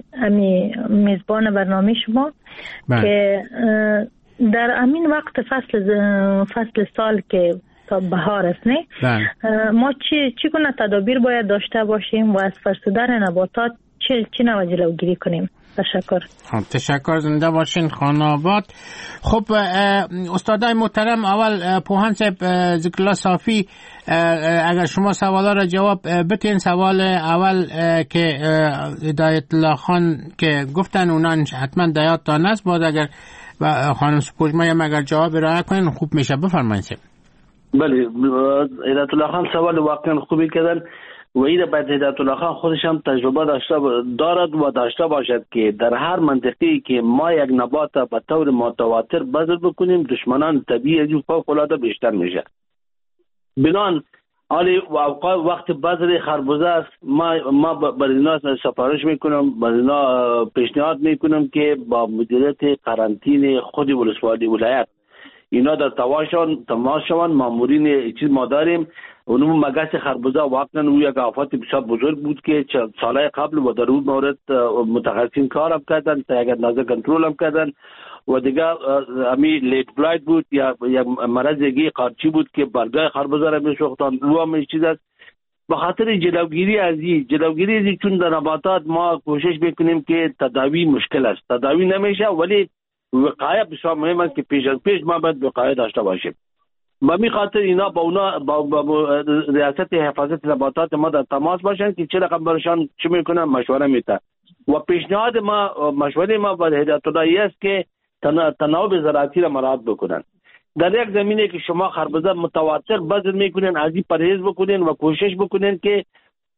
میزبان برنامه شما که در امین وقت فصل سال که تا بهار است نه ما چی گونه تدابیر باید داشته باشیم و از فرسودن نباتات چی نوع جلوگیری کنیم؟ تشکر. تشکر، زنده باشین خان آباد. خب استادای محترم، اول پوهان صاحب ذکر الله صافی اگر شما سوالا را جواب بتین. سوال اول که هدایت الله خان که گفتن اونا حتما دیادتان است، بعد اگر خانم سپوجمه هم اگر جواب ارائه کنین خوب میشه. بفرمایید. بله، هدایت الله خان سوال واقعا خوبی کردن و این باید هدایت الله خان خودش هم تجربه دارد و داشته باشد که در هر منطقه‌ای که ما یک نبات به طور متواتر بذر بکنیم دشمنان طبیعی از فوق العاده بیشتر میشه. بنان حالی وقت بذر خربوزه است ما بر اینا سفارش میکنم، بر اینا پیشنهاد میکنم که با مدیریت قرنطینه خود ولایت اینا در تماس شوند. مامورین چیز ما داریم. اونم مگس خربوزه واقعا او یک آفت بسیار بزرگ بود که سالهای قبل و در اون مورد متخصصین کارم کردن تا اگر نازه کنترل هم کردن و دیگه همی لیت بلایت بود یا مرض دیگه قارچی بود که برگای خربوزه را میسوختن. او هم چیز است به خاطر جلوگیری از این چون در نباتات ما کوشش میکنیم که تداوی مشکل است، تداوی نمیشه، ولی وقایه بسیار مهم است که پیش از پیش ما باید وقایه داشته باشیم. به می خاطر اینا با ریاست حفاظت نباتات ما در تماس باشن که چه رقم برشان چه میکنن مشوره میتن و پیشنهاد ما مشوره ما به هدایت الله است که تناوب زراعتی را مراعات بکنن. در یک زمینه که شما خربزه متواتر بذر میکنین از این پرهیز بکنین و کوشش بکنین که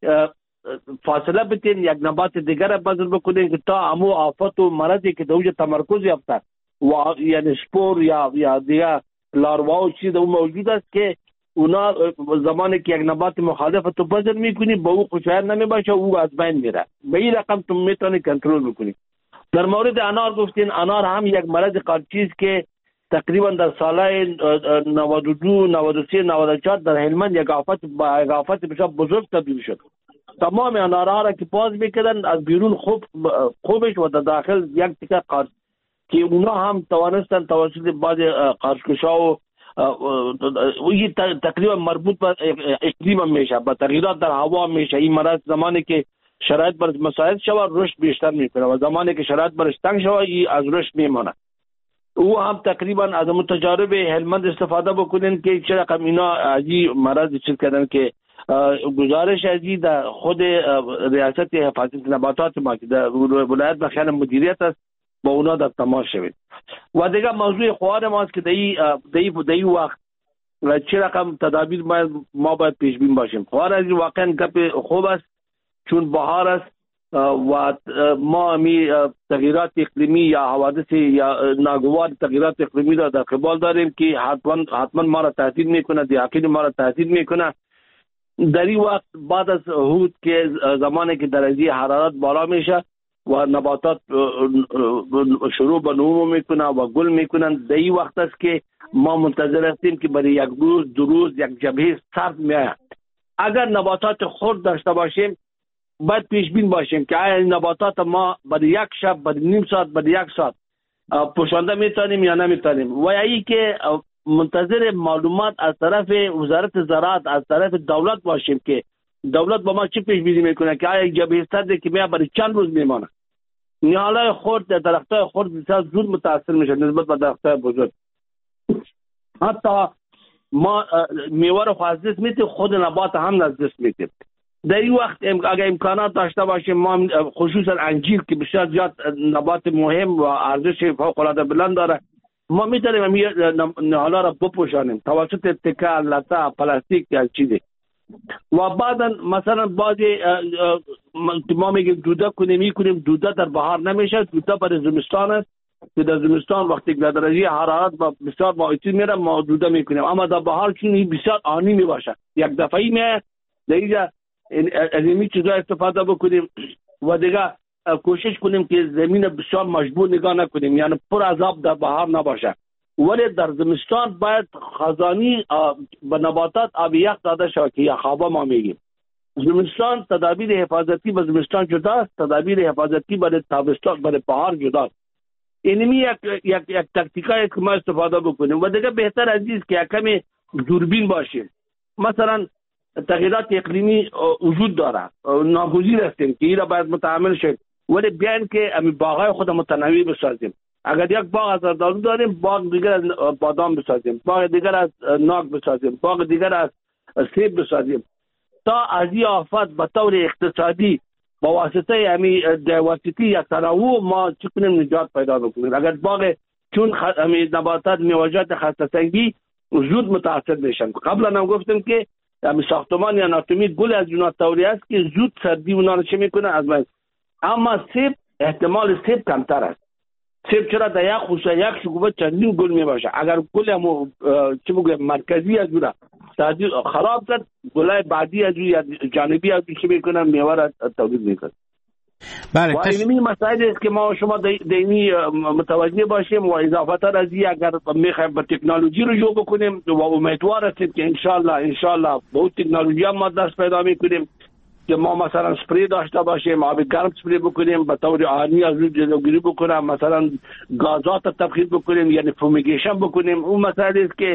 فاصله بتین، یک نبات دیگر بذر بکنین که تا امو آفت و مرضی که دوجه تمرکز یافته و یعنی سپور یا دیگر لاروا و چیز موجود است که اونا زمانی که یک نبات مخالف تو بذر میکنی با او خوشایند نمیباشه او از بین میره، به این رقم تو میتونی کنترل بکنی. در مورد انار گفتین، انار هم یک مرض قارچی که تقریبا در سالهای 92 93 94 در هلمند یک آفت بسیار بزرگ تبدیل شد. تمام انارها را که باز میکردن از بیرون خوبش و در داخل یک تکه قارچ که اونا هم توانستن توسط بعض قارچکشا و این تقریبا مربوط به اقلیم میشه، به تغییرات در هوا میشه. این مرض زمانی که شرایط برش مساعد شود رشد بیشتر میکنه و زمانی که شرایط برش تنگ شود این از رشد میمونه. او هم تقریبا از تجارب هلمند استفاده بکنین که چه رقم اینا از این مرض چیز کردن که گزارش از این در خود ریاست حفاظت نباتات ما که در ولایت بخیان مدیریت است با اونا در تماس شوید. و دیگه موضوع خوار ماست که در این وقت چه رقم تدابیر ما باید پیش بین باشیم. خوار از این واقعا گپ خوب است چون بهار است و ما تغییرات اقلیمی یا حوادث یا ناگوار تغییرات اقلیمی را در قبال داریم که حتما ما را تهدید میکنه، دیاقین ما را تهدید میکنه. در این وقت بعد از هود که زمانی که درجه حرارت بالا میشه و نباتات شروع به نمو میکنه و گل میکنن، در این وقت است که ما منتظر هستیم که برای یک روز دو روز یک جبهه سرد میآید. اگر نباتات خرد داشته باشیم باید پیش بین باشیم که آیا نباتات ما برای یک شب، برای نیم ساعت، برای یک ساعت پوشانده میتونیم یا نمیتونیم. و یکی که منتظر معلومات از طرف وزارت زراعت، از طرف دولت باشیم که دولت با ما چی پیش بینی میکنه که آیا جبهه سرد که برای چند روز میمانه. نهالای خرد، درختای خرد بسیار زود متاثر میشه نسبت به درختای بزرگ. حتی ما میوه رو از دست میتیم، خود نبات هم از دست میتیم. در این وقت اگر امکانات داشته باشیم ما خصوصا انجیر که بسیار زیاد نبات مهم و ارزش فوق العاده بلند داره، ما میتونیم نهالا را بپوشانیم توسط تکه، لطه، پلاستیک یا چیزی. و بعدا مثلا بعضی ما میگیم دوده کنیم، دوده در بهار نمیشه، دوده برای زمستان است که در زمستان وقتی که درجه حرارت بسیار باعثی میره ما دوده میکنیم، اما در بهار چون بسیار آنی میباشه یک دفعی میه دیگه از این چیزا استفاده بکنیم. و دیگه کوشش کنیم که زمین بسیار مجبور نگاه نکنیم، یعنی پر از آب در بهار نباشه، ولی در زمستان باید خزانی به نباتات آب یخ داده شود که یخابه ما میگیم. زمستان تدابیر حفاظتی به زمستان جداست، تدابیر حفاظتی برای تابستان برای بهار جداست. اینمی یک تاکتیکایی که ما استفاده بکنیم. و دیگه بهتر از این که کمی دوربین باشیم. مثلا تغییرات اقلیمی وجود داره، ناگزیر هستیم که این را باید متحمل شد، ولی بیاین که باغای خود متنوع بسازیم. اگر یک باغ از زردآلو داریم، باغ دیگر از بادام بسازیم، باغ دیگر از ناک بسازیم، باغ دیگر از سیب بسازیم، تا از این آفت به طور اقتصادی با واسطه واسطی یا تنوع ما چه کنیم نجات پیدا بکنیم. اگر باغ چون نباتات میوه‌جات خسته‌سنگی زود متاثر میشن. قبلا هم گفتم که ساختمان یا اناتومی گل از جنات توری است که زود سردی اونا رو چه میکنه از من. اما سیب احتمال سیب کمتر است. سیب چرا در یک خوشه یک شکوفه چندین گل میباشه، اگر گل همو چه بگویم مرکزی از اون خراب کرد، گلای بعدی از یا جانبی از چه میکنن میوه را تولید میکنن. بله، و اینمی مسائل است که ما شما دینی متوجه باشیم و اضافه تر از این اگر میخوایم به تکنولوژی رجوع بکنیم و امیدوار هستیم که انشالله با تکنولوژی هم ما دست پیدا میکنیم که ما مثلا سپری داشته باشیم، آب گرم سپری بکنیم به طور آنی از روز جلوگیری بکنیم، مثلا گازات تبخیر بکنیم یعنی فومیگیشن بکنیم. اون مسائل است که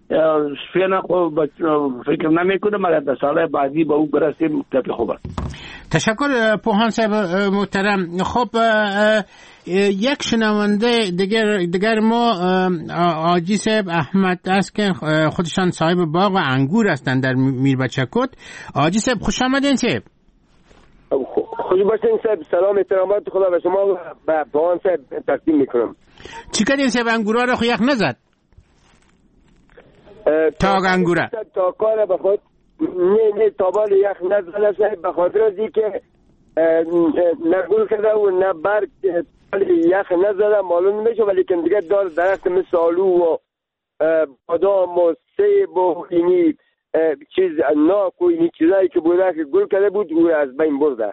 فعلا فکر نمیکنم اگر در سال بعدی به او برسیم کافی خوب است. تشکر پوهان صاحب محترم. خب یک شنونده دیگر ما حاجی صاحب احمد است که خودشان صاحب باغ انگور هستند در میربچه-کد. حاجی صاحب خوش آمدین صاحب. خوش باشین صاحب. سلام احترامات خدا به شما و به پوهان صاحب تقدیم میکنم. چی کردین صاحب؟ انگورا رو یخ نزد؟ تاگ انگوره تا کار بخواد نه تابال یخ نزده صاحب، به خاطر از اینکه نه گل کرده و نه برگ یخ نزده معلوم نمیشه، ولی که دیگه دار درخت مثل آلو و بادام و سیب و اینی چیز ناک و اینی چیزایی که بوده که گل کرده بود او از بین برده.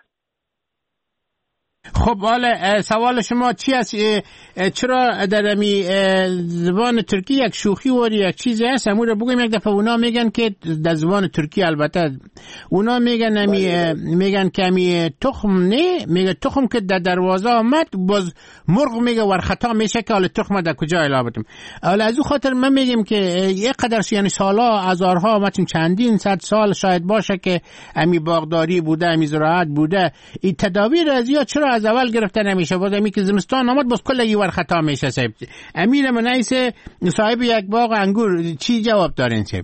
خب حالا سوال شما چی است؟ چرا در امی زبان ترکی یک شوخی و یک چیزی هست همون رو بگویم یک دفعه. اونا میگن که در زبان ترکی البته اونا میگن که امی تخم نه، میگه تخم که در دروازه آمد باز مرغ میگه ور خطا میشه که حالا تخم در کجا الا بدم. حالا از او خاطر من میگم که یک قدر یعنی سالا هزارها مثلا چندین صد سال شاید باشه که امی باغداری بوده، امی زراعت بوده. این تدابیر از یا چرا از اول گرفته نمیشه؟ باز امی که زمستان آمد باز کل یه ور خطا میشه صاحب. امیر منیس صاحب یک باغ انگور چی جواب دارین صاحب؟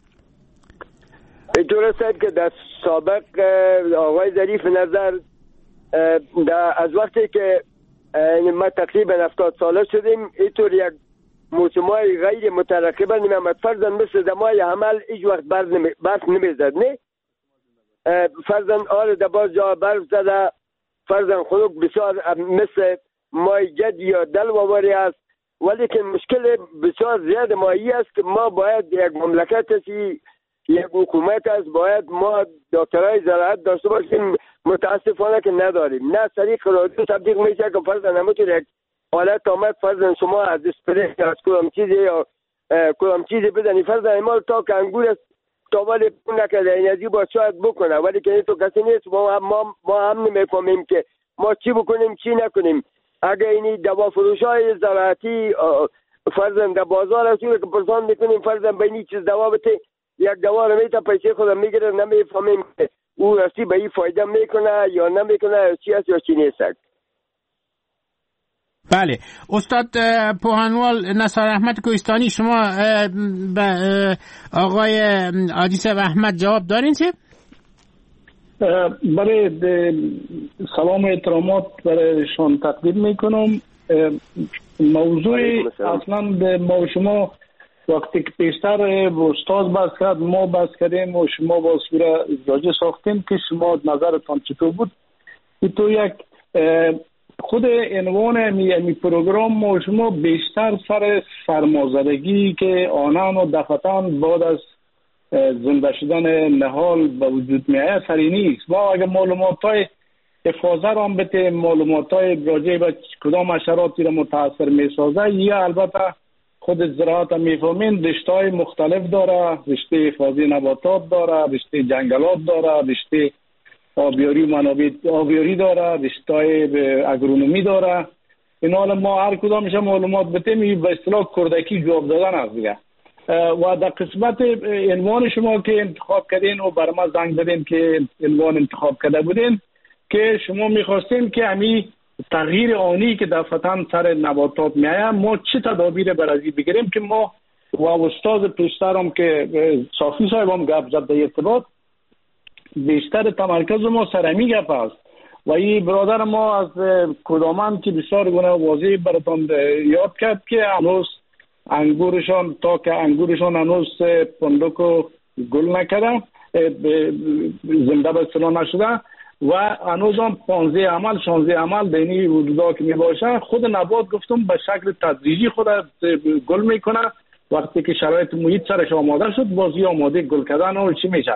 اینطور صاحب که در سابق آقای ظریف نظر از وقتی که ما تقریبا 70 ساله شدیم اینطور یک موسمای غیر مترقبه نمیامد. فرضاً مثل دمای عمل هیچ وقت برف نمیزد نه. فرضاً آره در باز جا برف زده، فرضاً خلق بسیار مثل مای جد یا دل واری است، ولی که مشکل بسیار زیاد مایی است که ما باید یک مملکت هستی، یک حکومت است، باید ما دکترای زراعت داشته باشیم. متاسفانه که نداریم. نه طریق رادیو تبلیغ میشه که فرضاً همونطور یک حالت آمد فرضاً شما از اسپری از کدام چیزی بزنی، فرضاً ایمال تا که انگور است تاوال نکرده این ازی با شاید بکنه، ولی که این تو کسی نیست. ما هم نمیفهمیم که ما چی بکنیم چی نکنیم. اگه اینی دوا فروش های زراعتی فرضاً در بازار هستی که پرسان میکنیم فرضاً به اینی چیز دوا بته، یک دوا رو میتا پیسه خودم میگیره، نمیفهمیم که او راستی به این فایده میکنه یا نمیکنه، چی هست یا چی نیست. بله استاد پوهانوال نثار احمد کوهستانی، شما به آقای حاجی صاحب احمد جواب دارین چه؟ برای سلام احترامات برایشان تقدیم میکنم. موضوع اصلا ما شما وقتی که پیشتر استاد بحث کرد ما بحث کردیم و شما با صورت راجع ساختیم که شما نظرتان چطور بود؟ تو یک خود عنوان می پروگرام ما شما بیشتر سر سرمازدگی که آنان و دفتان بعد از زنده شدن نهال به وجود می آید سری نیست. ما اگر معلومات های افاظه را هم بته، معلومات های راجع به کدام حشراتی را متاثر می سازه، یا البته خود زراعت هم می فهمین رشته های مختلف داره، رشته حفاظی نباتات داره، رشته جنگلات داره، رشته آبیاری و منابع آبیاری داره، رشته اگرونومی داره. این حالا ما هر کدامش معلومات بتیم به اصطلاح کردکی جواب دادن است دیگه. و در قسمت عنوان شما که انتخاب کردین و برای ما زنگ دادین که عنوان انتخاب کرده بودین که شما میخواستین که همی تغییر آنی که در فتن سر نباتات میایم ما چه تدابیر برای بگیریم که ما و استاد پیشترم که صافی صاحب هم گپ زد در ارتباط بیشتر تمرکز ما سرمی گپ است و این برادر ما از کدامن که بسیار گونه واضح براتون یاد کرد که هنوز انگورشان تا که انگورشان هنوز پندک و گل نکرده زنده به اصطلاح نشده و هنوز هم 16 عمل بینی وجودا که می باشه خود نبات گفتم به شکل تدریجی خود گل میکنه. وقتی که شرایط محیط سرش آماده شد بازی آماده گل کردن و چی میشه.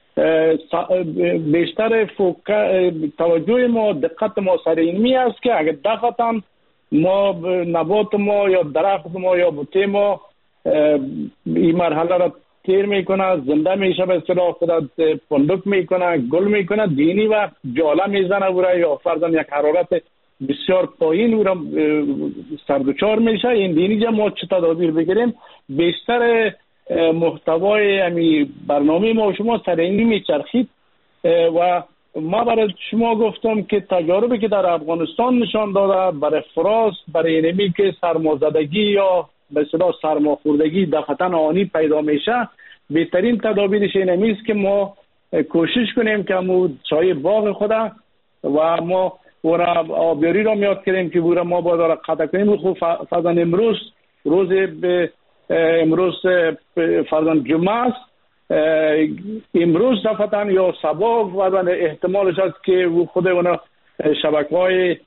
بیشتر توجه ما دقت ما سر این می است که اگر دفعتا ما نبات ما یا درخت ما یا بوته ما این مرحله را تیر میکنه زنده میشه به اصطلاح خودت پندک میکنه گل میکنه دینی و جاله میزنه و یا فرضاً یک حرارت بسیار پایین و سردوچار میشه. این دینی جا ما چه تدابیر بگیریم؟ بیشتر محتوای امی برنامه ما شما سر این میچرخید و ما برای شما گفتم که تجاربی که در افغانستان نشان داده برای فراس، برای اینمی که سرمازدگی یا به اصطلاح سرماخوردگی دفعتاً آنی پیدا میشه، بهترین تدابیرش اینمی است که ما کوشش کنیم که امو چای باغ خدا و ما ورا آبیاری را میاد کردیم که ورا ما باید را قطع کنیم. خب فرضاً امروز فرضاً جمعه است، امروز دفعتاً یا صبح و احتمالش است که خود اونا شبکه‌های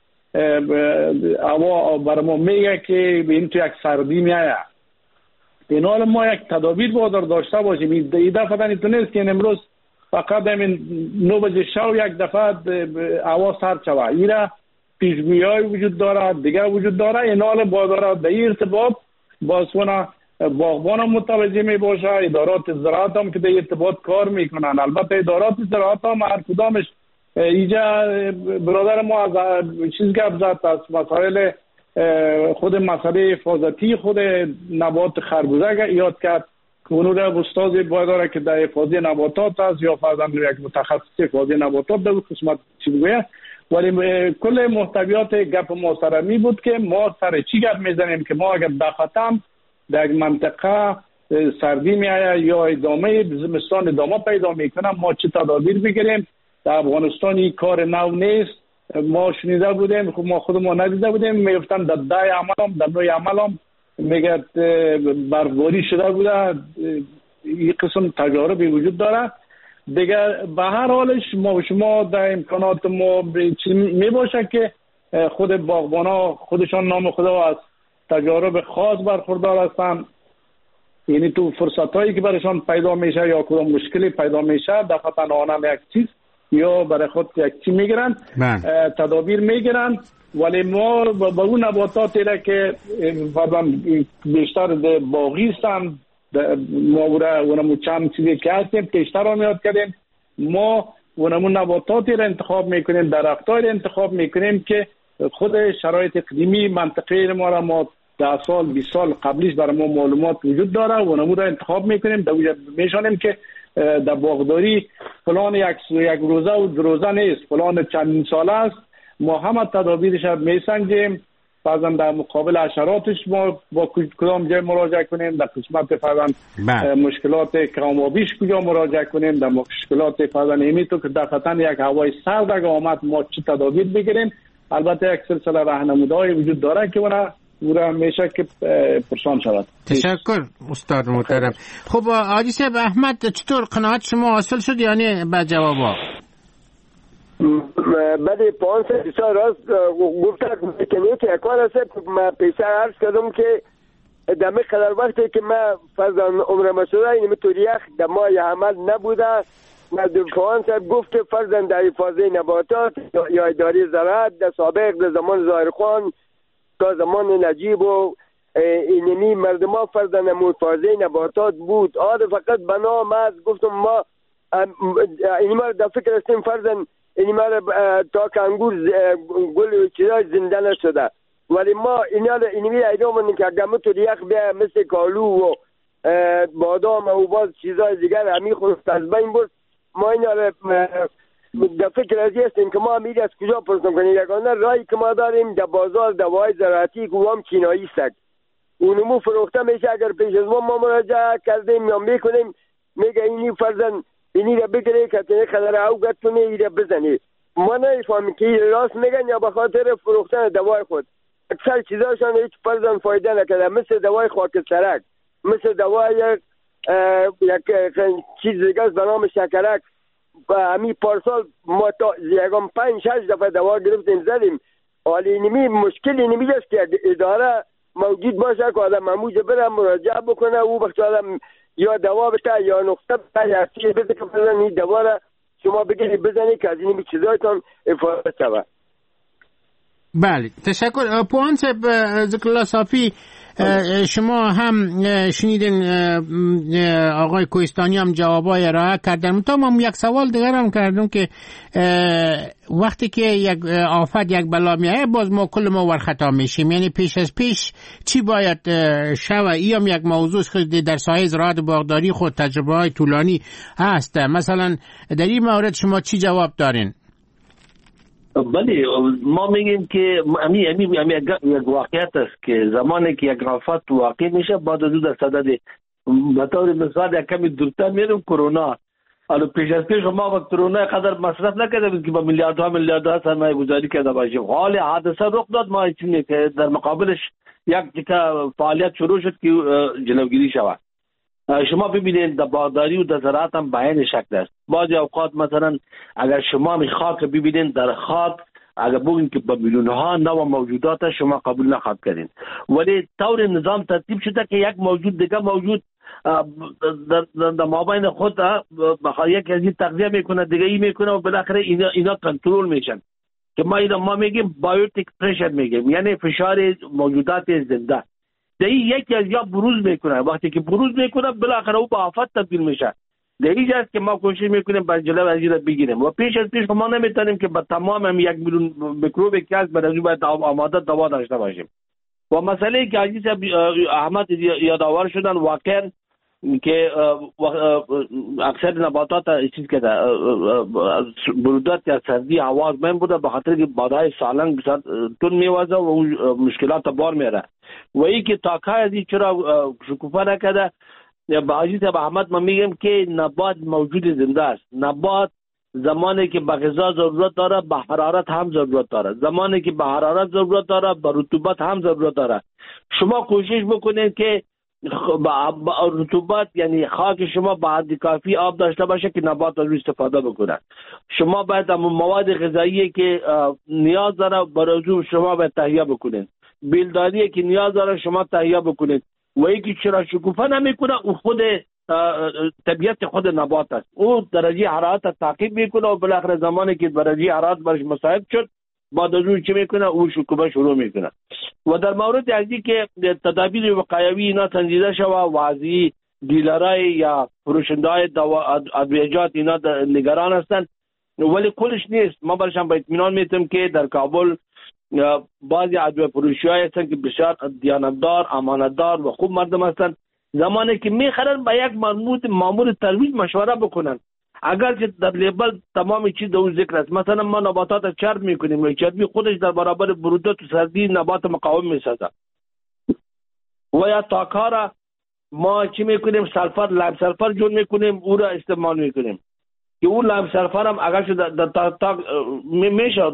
هوا برای ما میگه که به این تو یک سردی میایه. این حال ما یک تدابیر باید داشته باشیم. این دفعتاً اینطور نیست که امروز فقط همین 9 بجه شب یک دفعه هوا سرد شوه. این پیشگویی‌های وجود داره، دیگه وجود داره. این حال باید در این ارتباط باسونا باغبان هم متوجه می باشه، ادارات زراعت هم که در ارتباط کار میکنن. البته ادارات زراعت هم هر کدامش اینجا برادر ما از چیز گپ زد، از مسائل خود مسئله حفاظتی خود نبات خربوزه یاد کرد که اونو در استاد باید که در حفاظی نباتات است یا فرضاً یک متخصص حفاظی نباتات در قسمت چی بگوید. ولی کل محتویات گپ ما سرمی بود که ما سر چی گپ میزنیم که ما اگر دفعتاً در منطقه سردی میآید یا ادامه زمستان ادامه پیدا میکنه ما چه تدابیر بگیریم. در افغانستان این کار نو نیست، ما شنیده بودیم، ما خودمون ندیده بودیم. میگفتن در دای عمل هم میگه برفباری شده بوده. این قسم تجاربی وجود داره دیگه. به هر حالش ما شما در امکانات ما می باشه که خود باغبانا خودشان نام خدا از تجارب خاص برخوردار هستن. یعنی تو فرصت هایی که برایشان پیدا میشه یا کدام مشکلی پیدا میشه دفعتاً آنم یک چیز یا برای خود یک چی میگیرن، تدابیر میگیرن. ولی ما با اون نباتاتی را که بیشتر باغی هستن ما اونمو چند چیزی که هستیم پیشتر را میاد کردیم. ما اونمو نباتاتی را انتخاب میکنیم، درختای را انتخاب میکنیم که خود شرایط اقلیمی منطقه ما را ما 10 سال 20 سال قبلیش برای ما معلومات وجود داره و اونمو را انتخاب میکنیم. در وجود میشانیم که در باغداری فلان یک روزه و 2 روزه نیست، فلان چندین ساله است. ما همه تدابیرش را میسنجیم. بعضا در مقابل حشراتش ما با کدام جای مراجعه کنیم، در قسمت فرضاً مشکلات کم‌آبیش کجا مراجعه کنیم، در مشکلات فرضاً ایمی تو که دفعتاً یک هوای سرد اگه آمد ما چه تدابیر بگیریم. البته یک سلسله راهنمودهای وجود داره که اون میشه که پرسان شود. تشکر استاد محترم. خب حاجی صاحب احمد چطور قناعت شما حاصل شد یعنی با جوابا؟ بله 5 سال راست گفتم که کار است. من پیش عرض کردم که دمی قدر وقتی که من فرضاً عمر مسئوله این طوری در ماه عمل نبوده. نادرفان صاحب گفت که فرضاً در حفاظه نباتات یا اداره زراعت در سابق در زمان ظاهرخان تا زمان نجیب و اینمی مردم ها فرضاً حفاظه نباتات بود. فقط بنام از گفتم ما اینی ما در فکر هستیم فرضاً اینی ما تا که انگور گل چیزای زنده نشده. ولی ما اینمی ایدامون که اگه تو ریخ بیا مثل کالو و بادام و باز چیزای دیگر همی خود از بین برد. ما اینا در فکر ازی هستیم که ما امید از کجا پرسن کنیم. یکانه رایی که ما داریم در بازار دوای زراعتی که هم چینایی سگ اونمو فروخته میشه. اگر پیش از ما مراجعه کردیم یا میکنیم میگه اینی فرزن اینی را بگیره که تنه خدر او گتونه ای را بزنی. ما نمیفهمیم که راست میگن یا به خاطر فروختن دوای خود. اکثر چیزاشان هیچ فرزن فایده نکرده، مثل دوای خاکسترک، مثل دوای یک چیز دیگه به نام شکرک. همین پارسال ما تا 5-6 دفعه دوا گرفتیم زدیم. ولی اینمی مشکل اینمی است که اداره موجود باشه که آدم موجه بره مراجعه بکنه او وقت آدم یا دوا بده یا نقطه بده یا چیز بده که فرزن این دوا را شما بگیری بزنی که از اینمی چیزایتان افاده شود. بله تشکر. پوان صاحب ذکر الله صافی، شما هم شنیدین آقای کوهستانی هم جوابای ارائه کردن. تا ما یک سوال دیگر هم کردم که وقتی که یک آفت یک بلا میایه باز ما کل ما ورخطا میشیم، یعنی پیش از پیش چی باید شوه؟ ای هم یک موضوع در سایه زراعت باغداری خود تجربه های طولانی هست. مثلا در این مورد شما چی جواب دارین؟ بله ما میگیم که امی یک واقعیت است که زمانی که یک آفت واقع میشه بعد از در صدد به طور مثال یک کمی دورتر میریم کرونا. حالا پیش از پیش ما با کرونا قدر مصرف نکردیم که با میلیاردها سرمایه گذاری کرده باشیم. حال حادثه رخ داد ما چیزی که در مقابلش یک فعالیت شروع شد که جلوگیری شود. شما ببینید در باغداری و در زراعت هم به این شکل است. بعضی اوقات مثلا اگر شما می خاک ببینید، در خاک اگر بگین که با میلیون ها نوع موجودات شما قبول نخواهد کردین، ولی طور نظام ترتیب شده که یک موجود دیگه موجود در مابین خود یک از این تغذیه میکنه دیگه ای میکنه و بالاخره اینا کنترل میشن که ما میگیم بایوتیک پرشر میگیم، یعنی فشار موجودات زنده. یکی از یا بروز میکنه، وقتی که بروز میکنه بالاخره او به آفت تبدیل میشه. در اینجا است که ما کوشش میکنیم با جلو از این بگیریم و پیش از پیش ما نمیتونیم که با تمام 1 میلیون میکروب که هست برای باید آماده دوا داشته باشیم. و مسئله که عزیز احمد یادآور شدن واقعا که اکثر نباتات چیز که برودت یا سردی آواز من بوده به خاطر که بادهای سالنگ بسیار تون میوازه و مشکلات بار میره و ای که تاکای ازی چرا شکوفا نکده. با عزیز احمد ما میگم که نبات موجود زنده است. نبات زمانی که به غذا ضرورت داره به حرارت هم ضرورت داره، زمانی که به حرارت ضرورت داره به رطوبت هم ضرورت داره. شما کوشش بکنید که با رطوبت یعنی خاک شما به حد کافی آب داشته باشه که نبات از روی استفاده بکنه. شما باید مواد غذایی که نیاز داره برای شما باید تهیه بکنید، بیلداری که نیاز داره شما تهیه بکنید و یکی چرا شکوفا نمیکنه او خود طبیعت خود نبات است. او درجه حرارت تعقیب میکنه و بالاخره زمانی که درجه حرارت برش مساعد شد بعد از اون چی میکنه او شکوفا شروع میکنه. و در مورد ازی که تدابیر وقایوی اینا تنظیمه شوه و ازی دیلرای یا فروشندهای ادویجات اینا نگران هستند ولی کلش نیست. ما برشان با اطمینان میتونم که در کابل بعضی ادویه فروشی‌ها هستن که بسیار دیانتدار، امانتدار و خوب مردم هستن. زمانی که میخرن با یک مامور ترویج مشوره بکنن. اگر که در لیبل تمام چیز دو ذکر است، مثلا ما نباتات چرب میکنیم و چربی خودش در برابر برودت و سردی نبات مقاوم میسازه و یا تاکارا ما چی میکنیم لعب سلفر جون میکنیم او را استعمال میکنیم که اون لعب سلفر هم اگر شد در میشه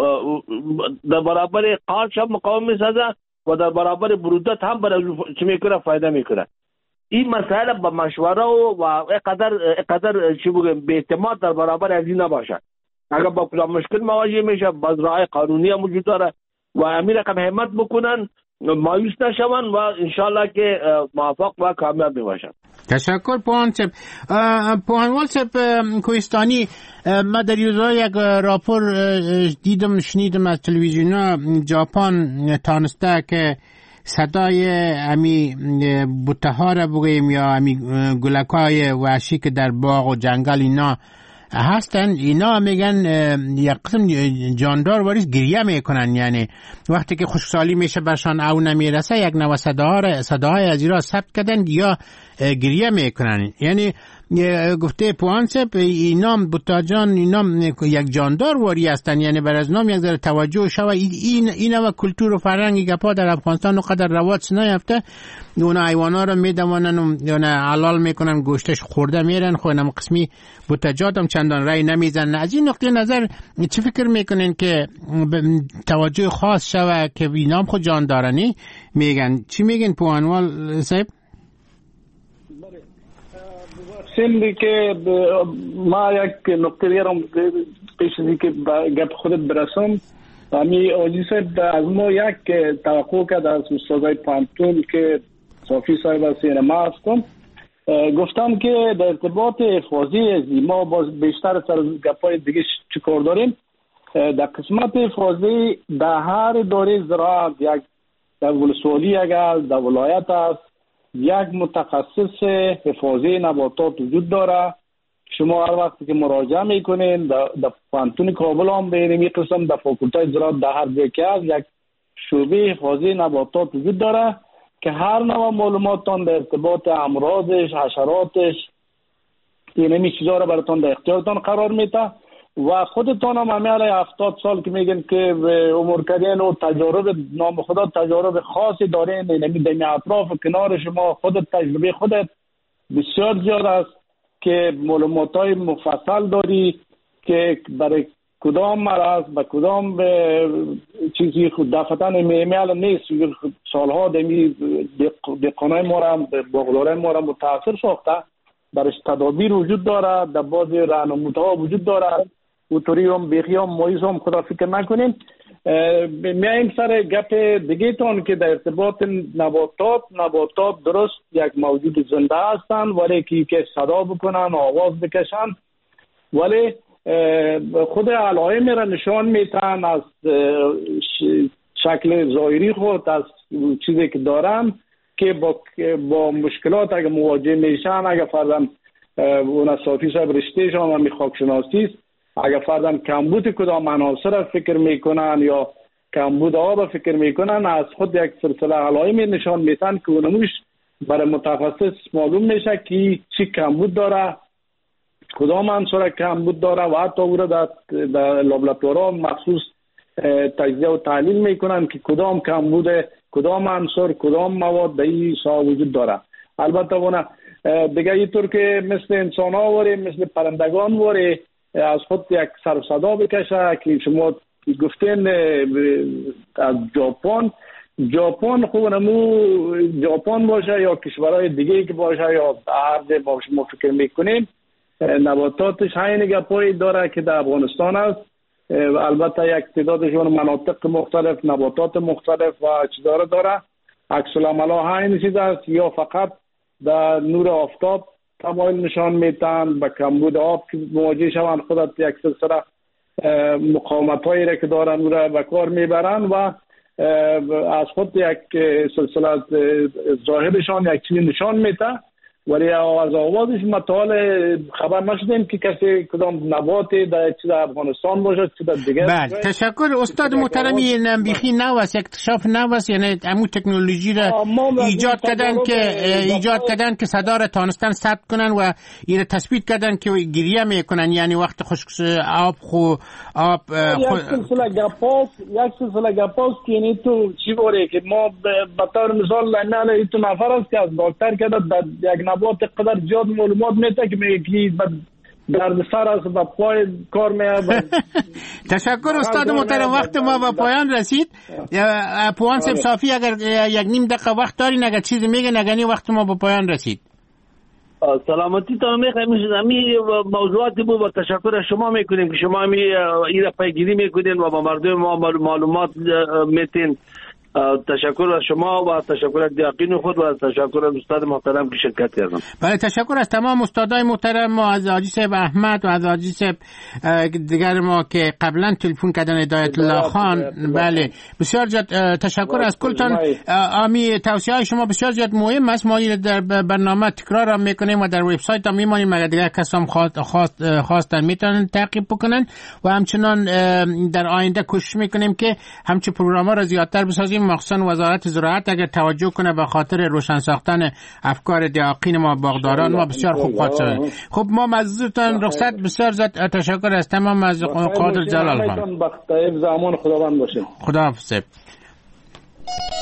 در برابر قارچ هم مقاوم میسازه و در برابر برودت هم برای چی میکنه فایده میکنه. این مسائل با مشوره و قدر چی بگم به اعتماد در برابر از این نباشه. اگر با کدام مشکل مواجه میشه باز راه قانونی هم وجود داره و امیر رقم همت بکنن، مایوس نشون و انشالله که موفق و کامیاب میباشن. تشکر پوان صاحب. پوان صاحب کوهستانی، ما در روزهای یک راپور شنیدم از تلویزیون ژاپن تانسته که صدای امی بوته ها را بگوییم یا امی گلکای وحشی که در باغ و جنگل اینا هستن، اینا میگن یک قسم جاندار واریز گریه میکنن، یعنی وقتی که خشکسالی میشه برشان او نمیرسه یک نوع صداهای از ایرا ثبت کردن یا گریه میکنن. یعنی گفته پوان صاحب اینا بوتاجان اینا یک جاندار واری هستن، یعنی بر از نام یک ذره توجه شوه. اینا و کلتور و فرهنگ گپا در افغانستان قدر رواج نیافته. اونا حیوانا رو میدوانن و حلال میکنن، گوشتش خورده میرن، خو اینم قسمی بوتاجات هم چندان رای نمیزنن. از این نقطه نظر چی فکر میکنین که توجه خاص شوه که اینا هم خود جاندارنی میگن؟ چی میگن پوانوال صاحب؟ سیمی که ما یک نقطه بیارم پیش ازی که گپ خودت برسم. امی آجی صاحب از ما یک توقع کرد از استادای پانتون که صافی صاحب از سینما هستم، گفتم که در ارتباط حفاظی ما باز بیشتر سر گپای دیگه چیکار داریم. در قسمت حفاظی در هر اداره زراعت یک در ولسوالی اگر در ولایت است یک متخصص حفاظی نباتات وجود داره. شما هر وقتی که مراجعه میکنین در پانتون کابل هم به این قسم در فاکولته زراعت در هر جای که هست یک شعبه حفاظی نباتات وجود داره که هر نوع معلوماتتان در ارتباط امراضش، حشراتش، اینمی چیزا رو براتون در اختیارتان قرار میده و خودتان هم همه علی 70 سال که میگن که عمر کردین و تجارب نام خدا تجارب خاصی دارین، اینمی در اطراف کنار شما خودت تجربه خودت بسیار زیاد است که معلوماتای مفصل داری که برای کدام مرض و کدام چیزی خود دفتن میمیال نیست. سالها دمی دقانای ما را باغدارای ما را متاثر ساخته، برش تدابیر وجود داره، در بعض راهنمودها وجود داره. اوتوری هم بیخی هم مایز هم خدا فکر نکنین. میایم سر گپ دیگه تان که در ارتباط نباتات درست یک موجود زنده هستن ولی که صدا بکنن، آواز بکشن، ولی خود علائم را نشان میتن از شکل ظاهری خود، از چیزی که دارن که با مشکلات اگه مواجه میشن، اگه فردن اون صافی صاحب رشتهشان و خاکشناسی است، اگه فردن کمبود کدام عناصر فکر میکنن یا کمبود آب فکر میکنن، از خود یک سلسله علائم نشان میتن که اونموش برای متخصص معلوم میشه که چی کمبود داره، کدام عنصر کمبود داره و حتی او را در لابراتوارها مخصوص تجزیه و تحلیل میکنن که کدام کمبود کدام عنصر کدام مواد در این ساحه وجود داره. البته اون دیگه اینطور که مثل انسان ها وره، مثل پرندگان وره، از خود یک سر صدا بکشه که شما گفتین از ژاپن خوب نمو ژاپن باشه یا کشورهای دیگه که باشه یا هر جای باشه ما فکر میکنیم نباتاتش همین گپایی داره که در افغانستان است. البته یک تعدادشون مناطق مختلف، نباتات مختلف و چیزا رو داره. عکس العملا همین چیز است، یا فقط در نور آفتاب تمایل نشان میتن، به کمبود آب که مواجه شوند خودت یک سلسله مقاومت هایی را که دارن او را به کار میبرن و از خود یک سلسله ظاهرشان یک چیزی نشان میده، ولی از آوازش مطال خبر نشدیم که کسی کدام نباتی در چیز افغانستان باشه چیز دیگه. بله تشکر استاد محترم. این نبیخی نو است، اکتشاف نو است، یعنی همون تکنولوژی را ایجاد کردن که صدا را تانستن ثبت کنن و این تثبیت کردن که گریه میکنن، یعنی وقت خشک آب یک سلسله گپاس که یعنی تو چی باره که ما به طور مثال نه تو نفر است که از دکتر کرده یک نبات قدر زیاد معلومات میده که میگی درد سر است و پای کار میاد. تشکر استاد محترم، وقت ما به پایان رسید. پوان صاحب صافی اگر یک نیم دقیقه وقت دارین اگر چیزی میگن، اگر وقت ما به پایان رسید. سلامتی تا همی موضوعاتی بود و تشکر از شما میکنیم که شما این را پیگیری میکنین و با مردم ما معلومات میتین. تشکر از شما و تشکر از دیاقین خود و تشکر از استاد محترم که شرکت کردن. بله تشکر از تمام استادای محترم ما، از حاجی صاحب احمد و از حاجی صاحب دیگر ما که قبلا تلفن کردن، هدایت الله خان. بله بسیار زیاد تشکر از کلتان. آمی توصیه های شما بسیار زیاد مهم است. ما این در برنامه تکرار هم میکنیم و در وبسایت هم میمانیم، اگر دیگر کس هم خواستن میتونن تعقیب بکنن و همچنان در آینده کوشش میکنیم که همچه پروگرام ها را زیادتر بسازیم، مخصوصا وزارت زراعت اگر توجه کنه به خاطر روشن ساختن افکار دیاقین ما باغداران ما بسیار خوب خواهد شد. خب ما معذرتان رخصت. بسیار زیاد تشکر از تمام از قادر جلال خان. زمان خداوند باشه. خداحافظ.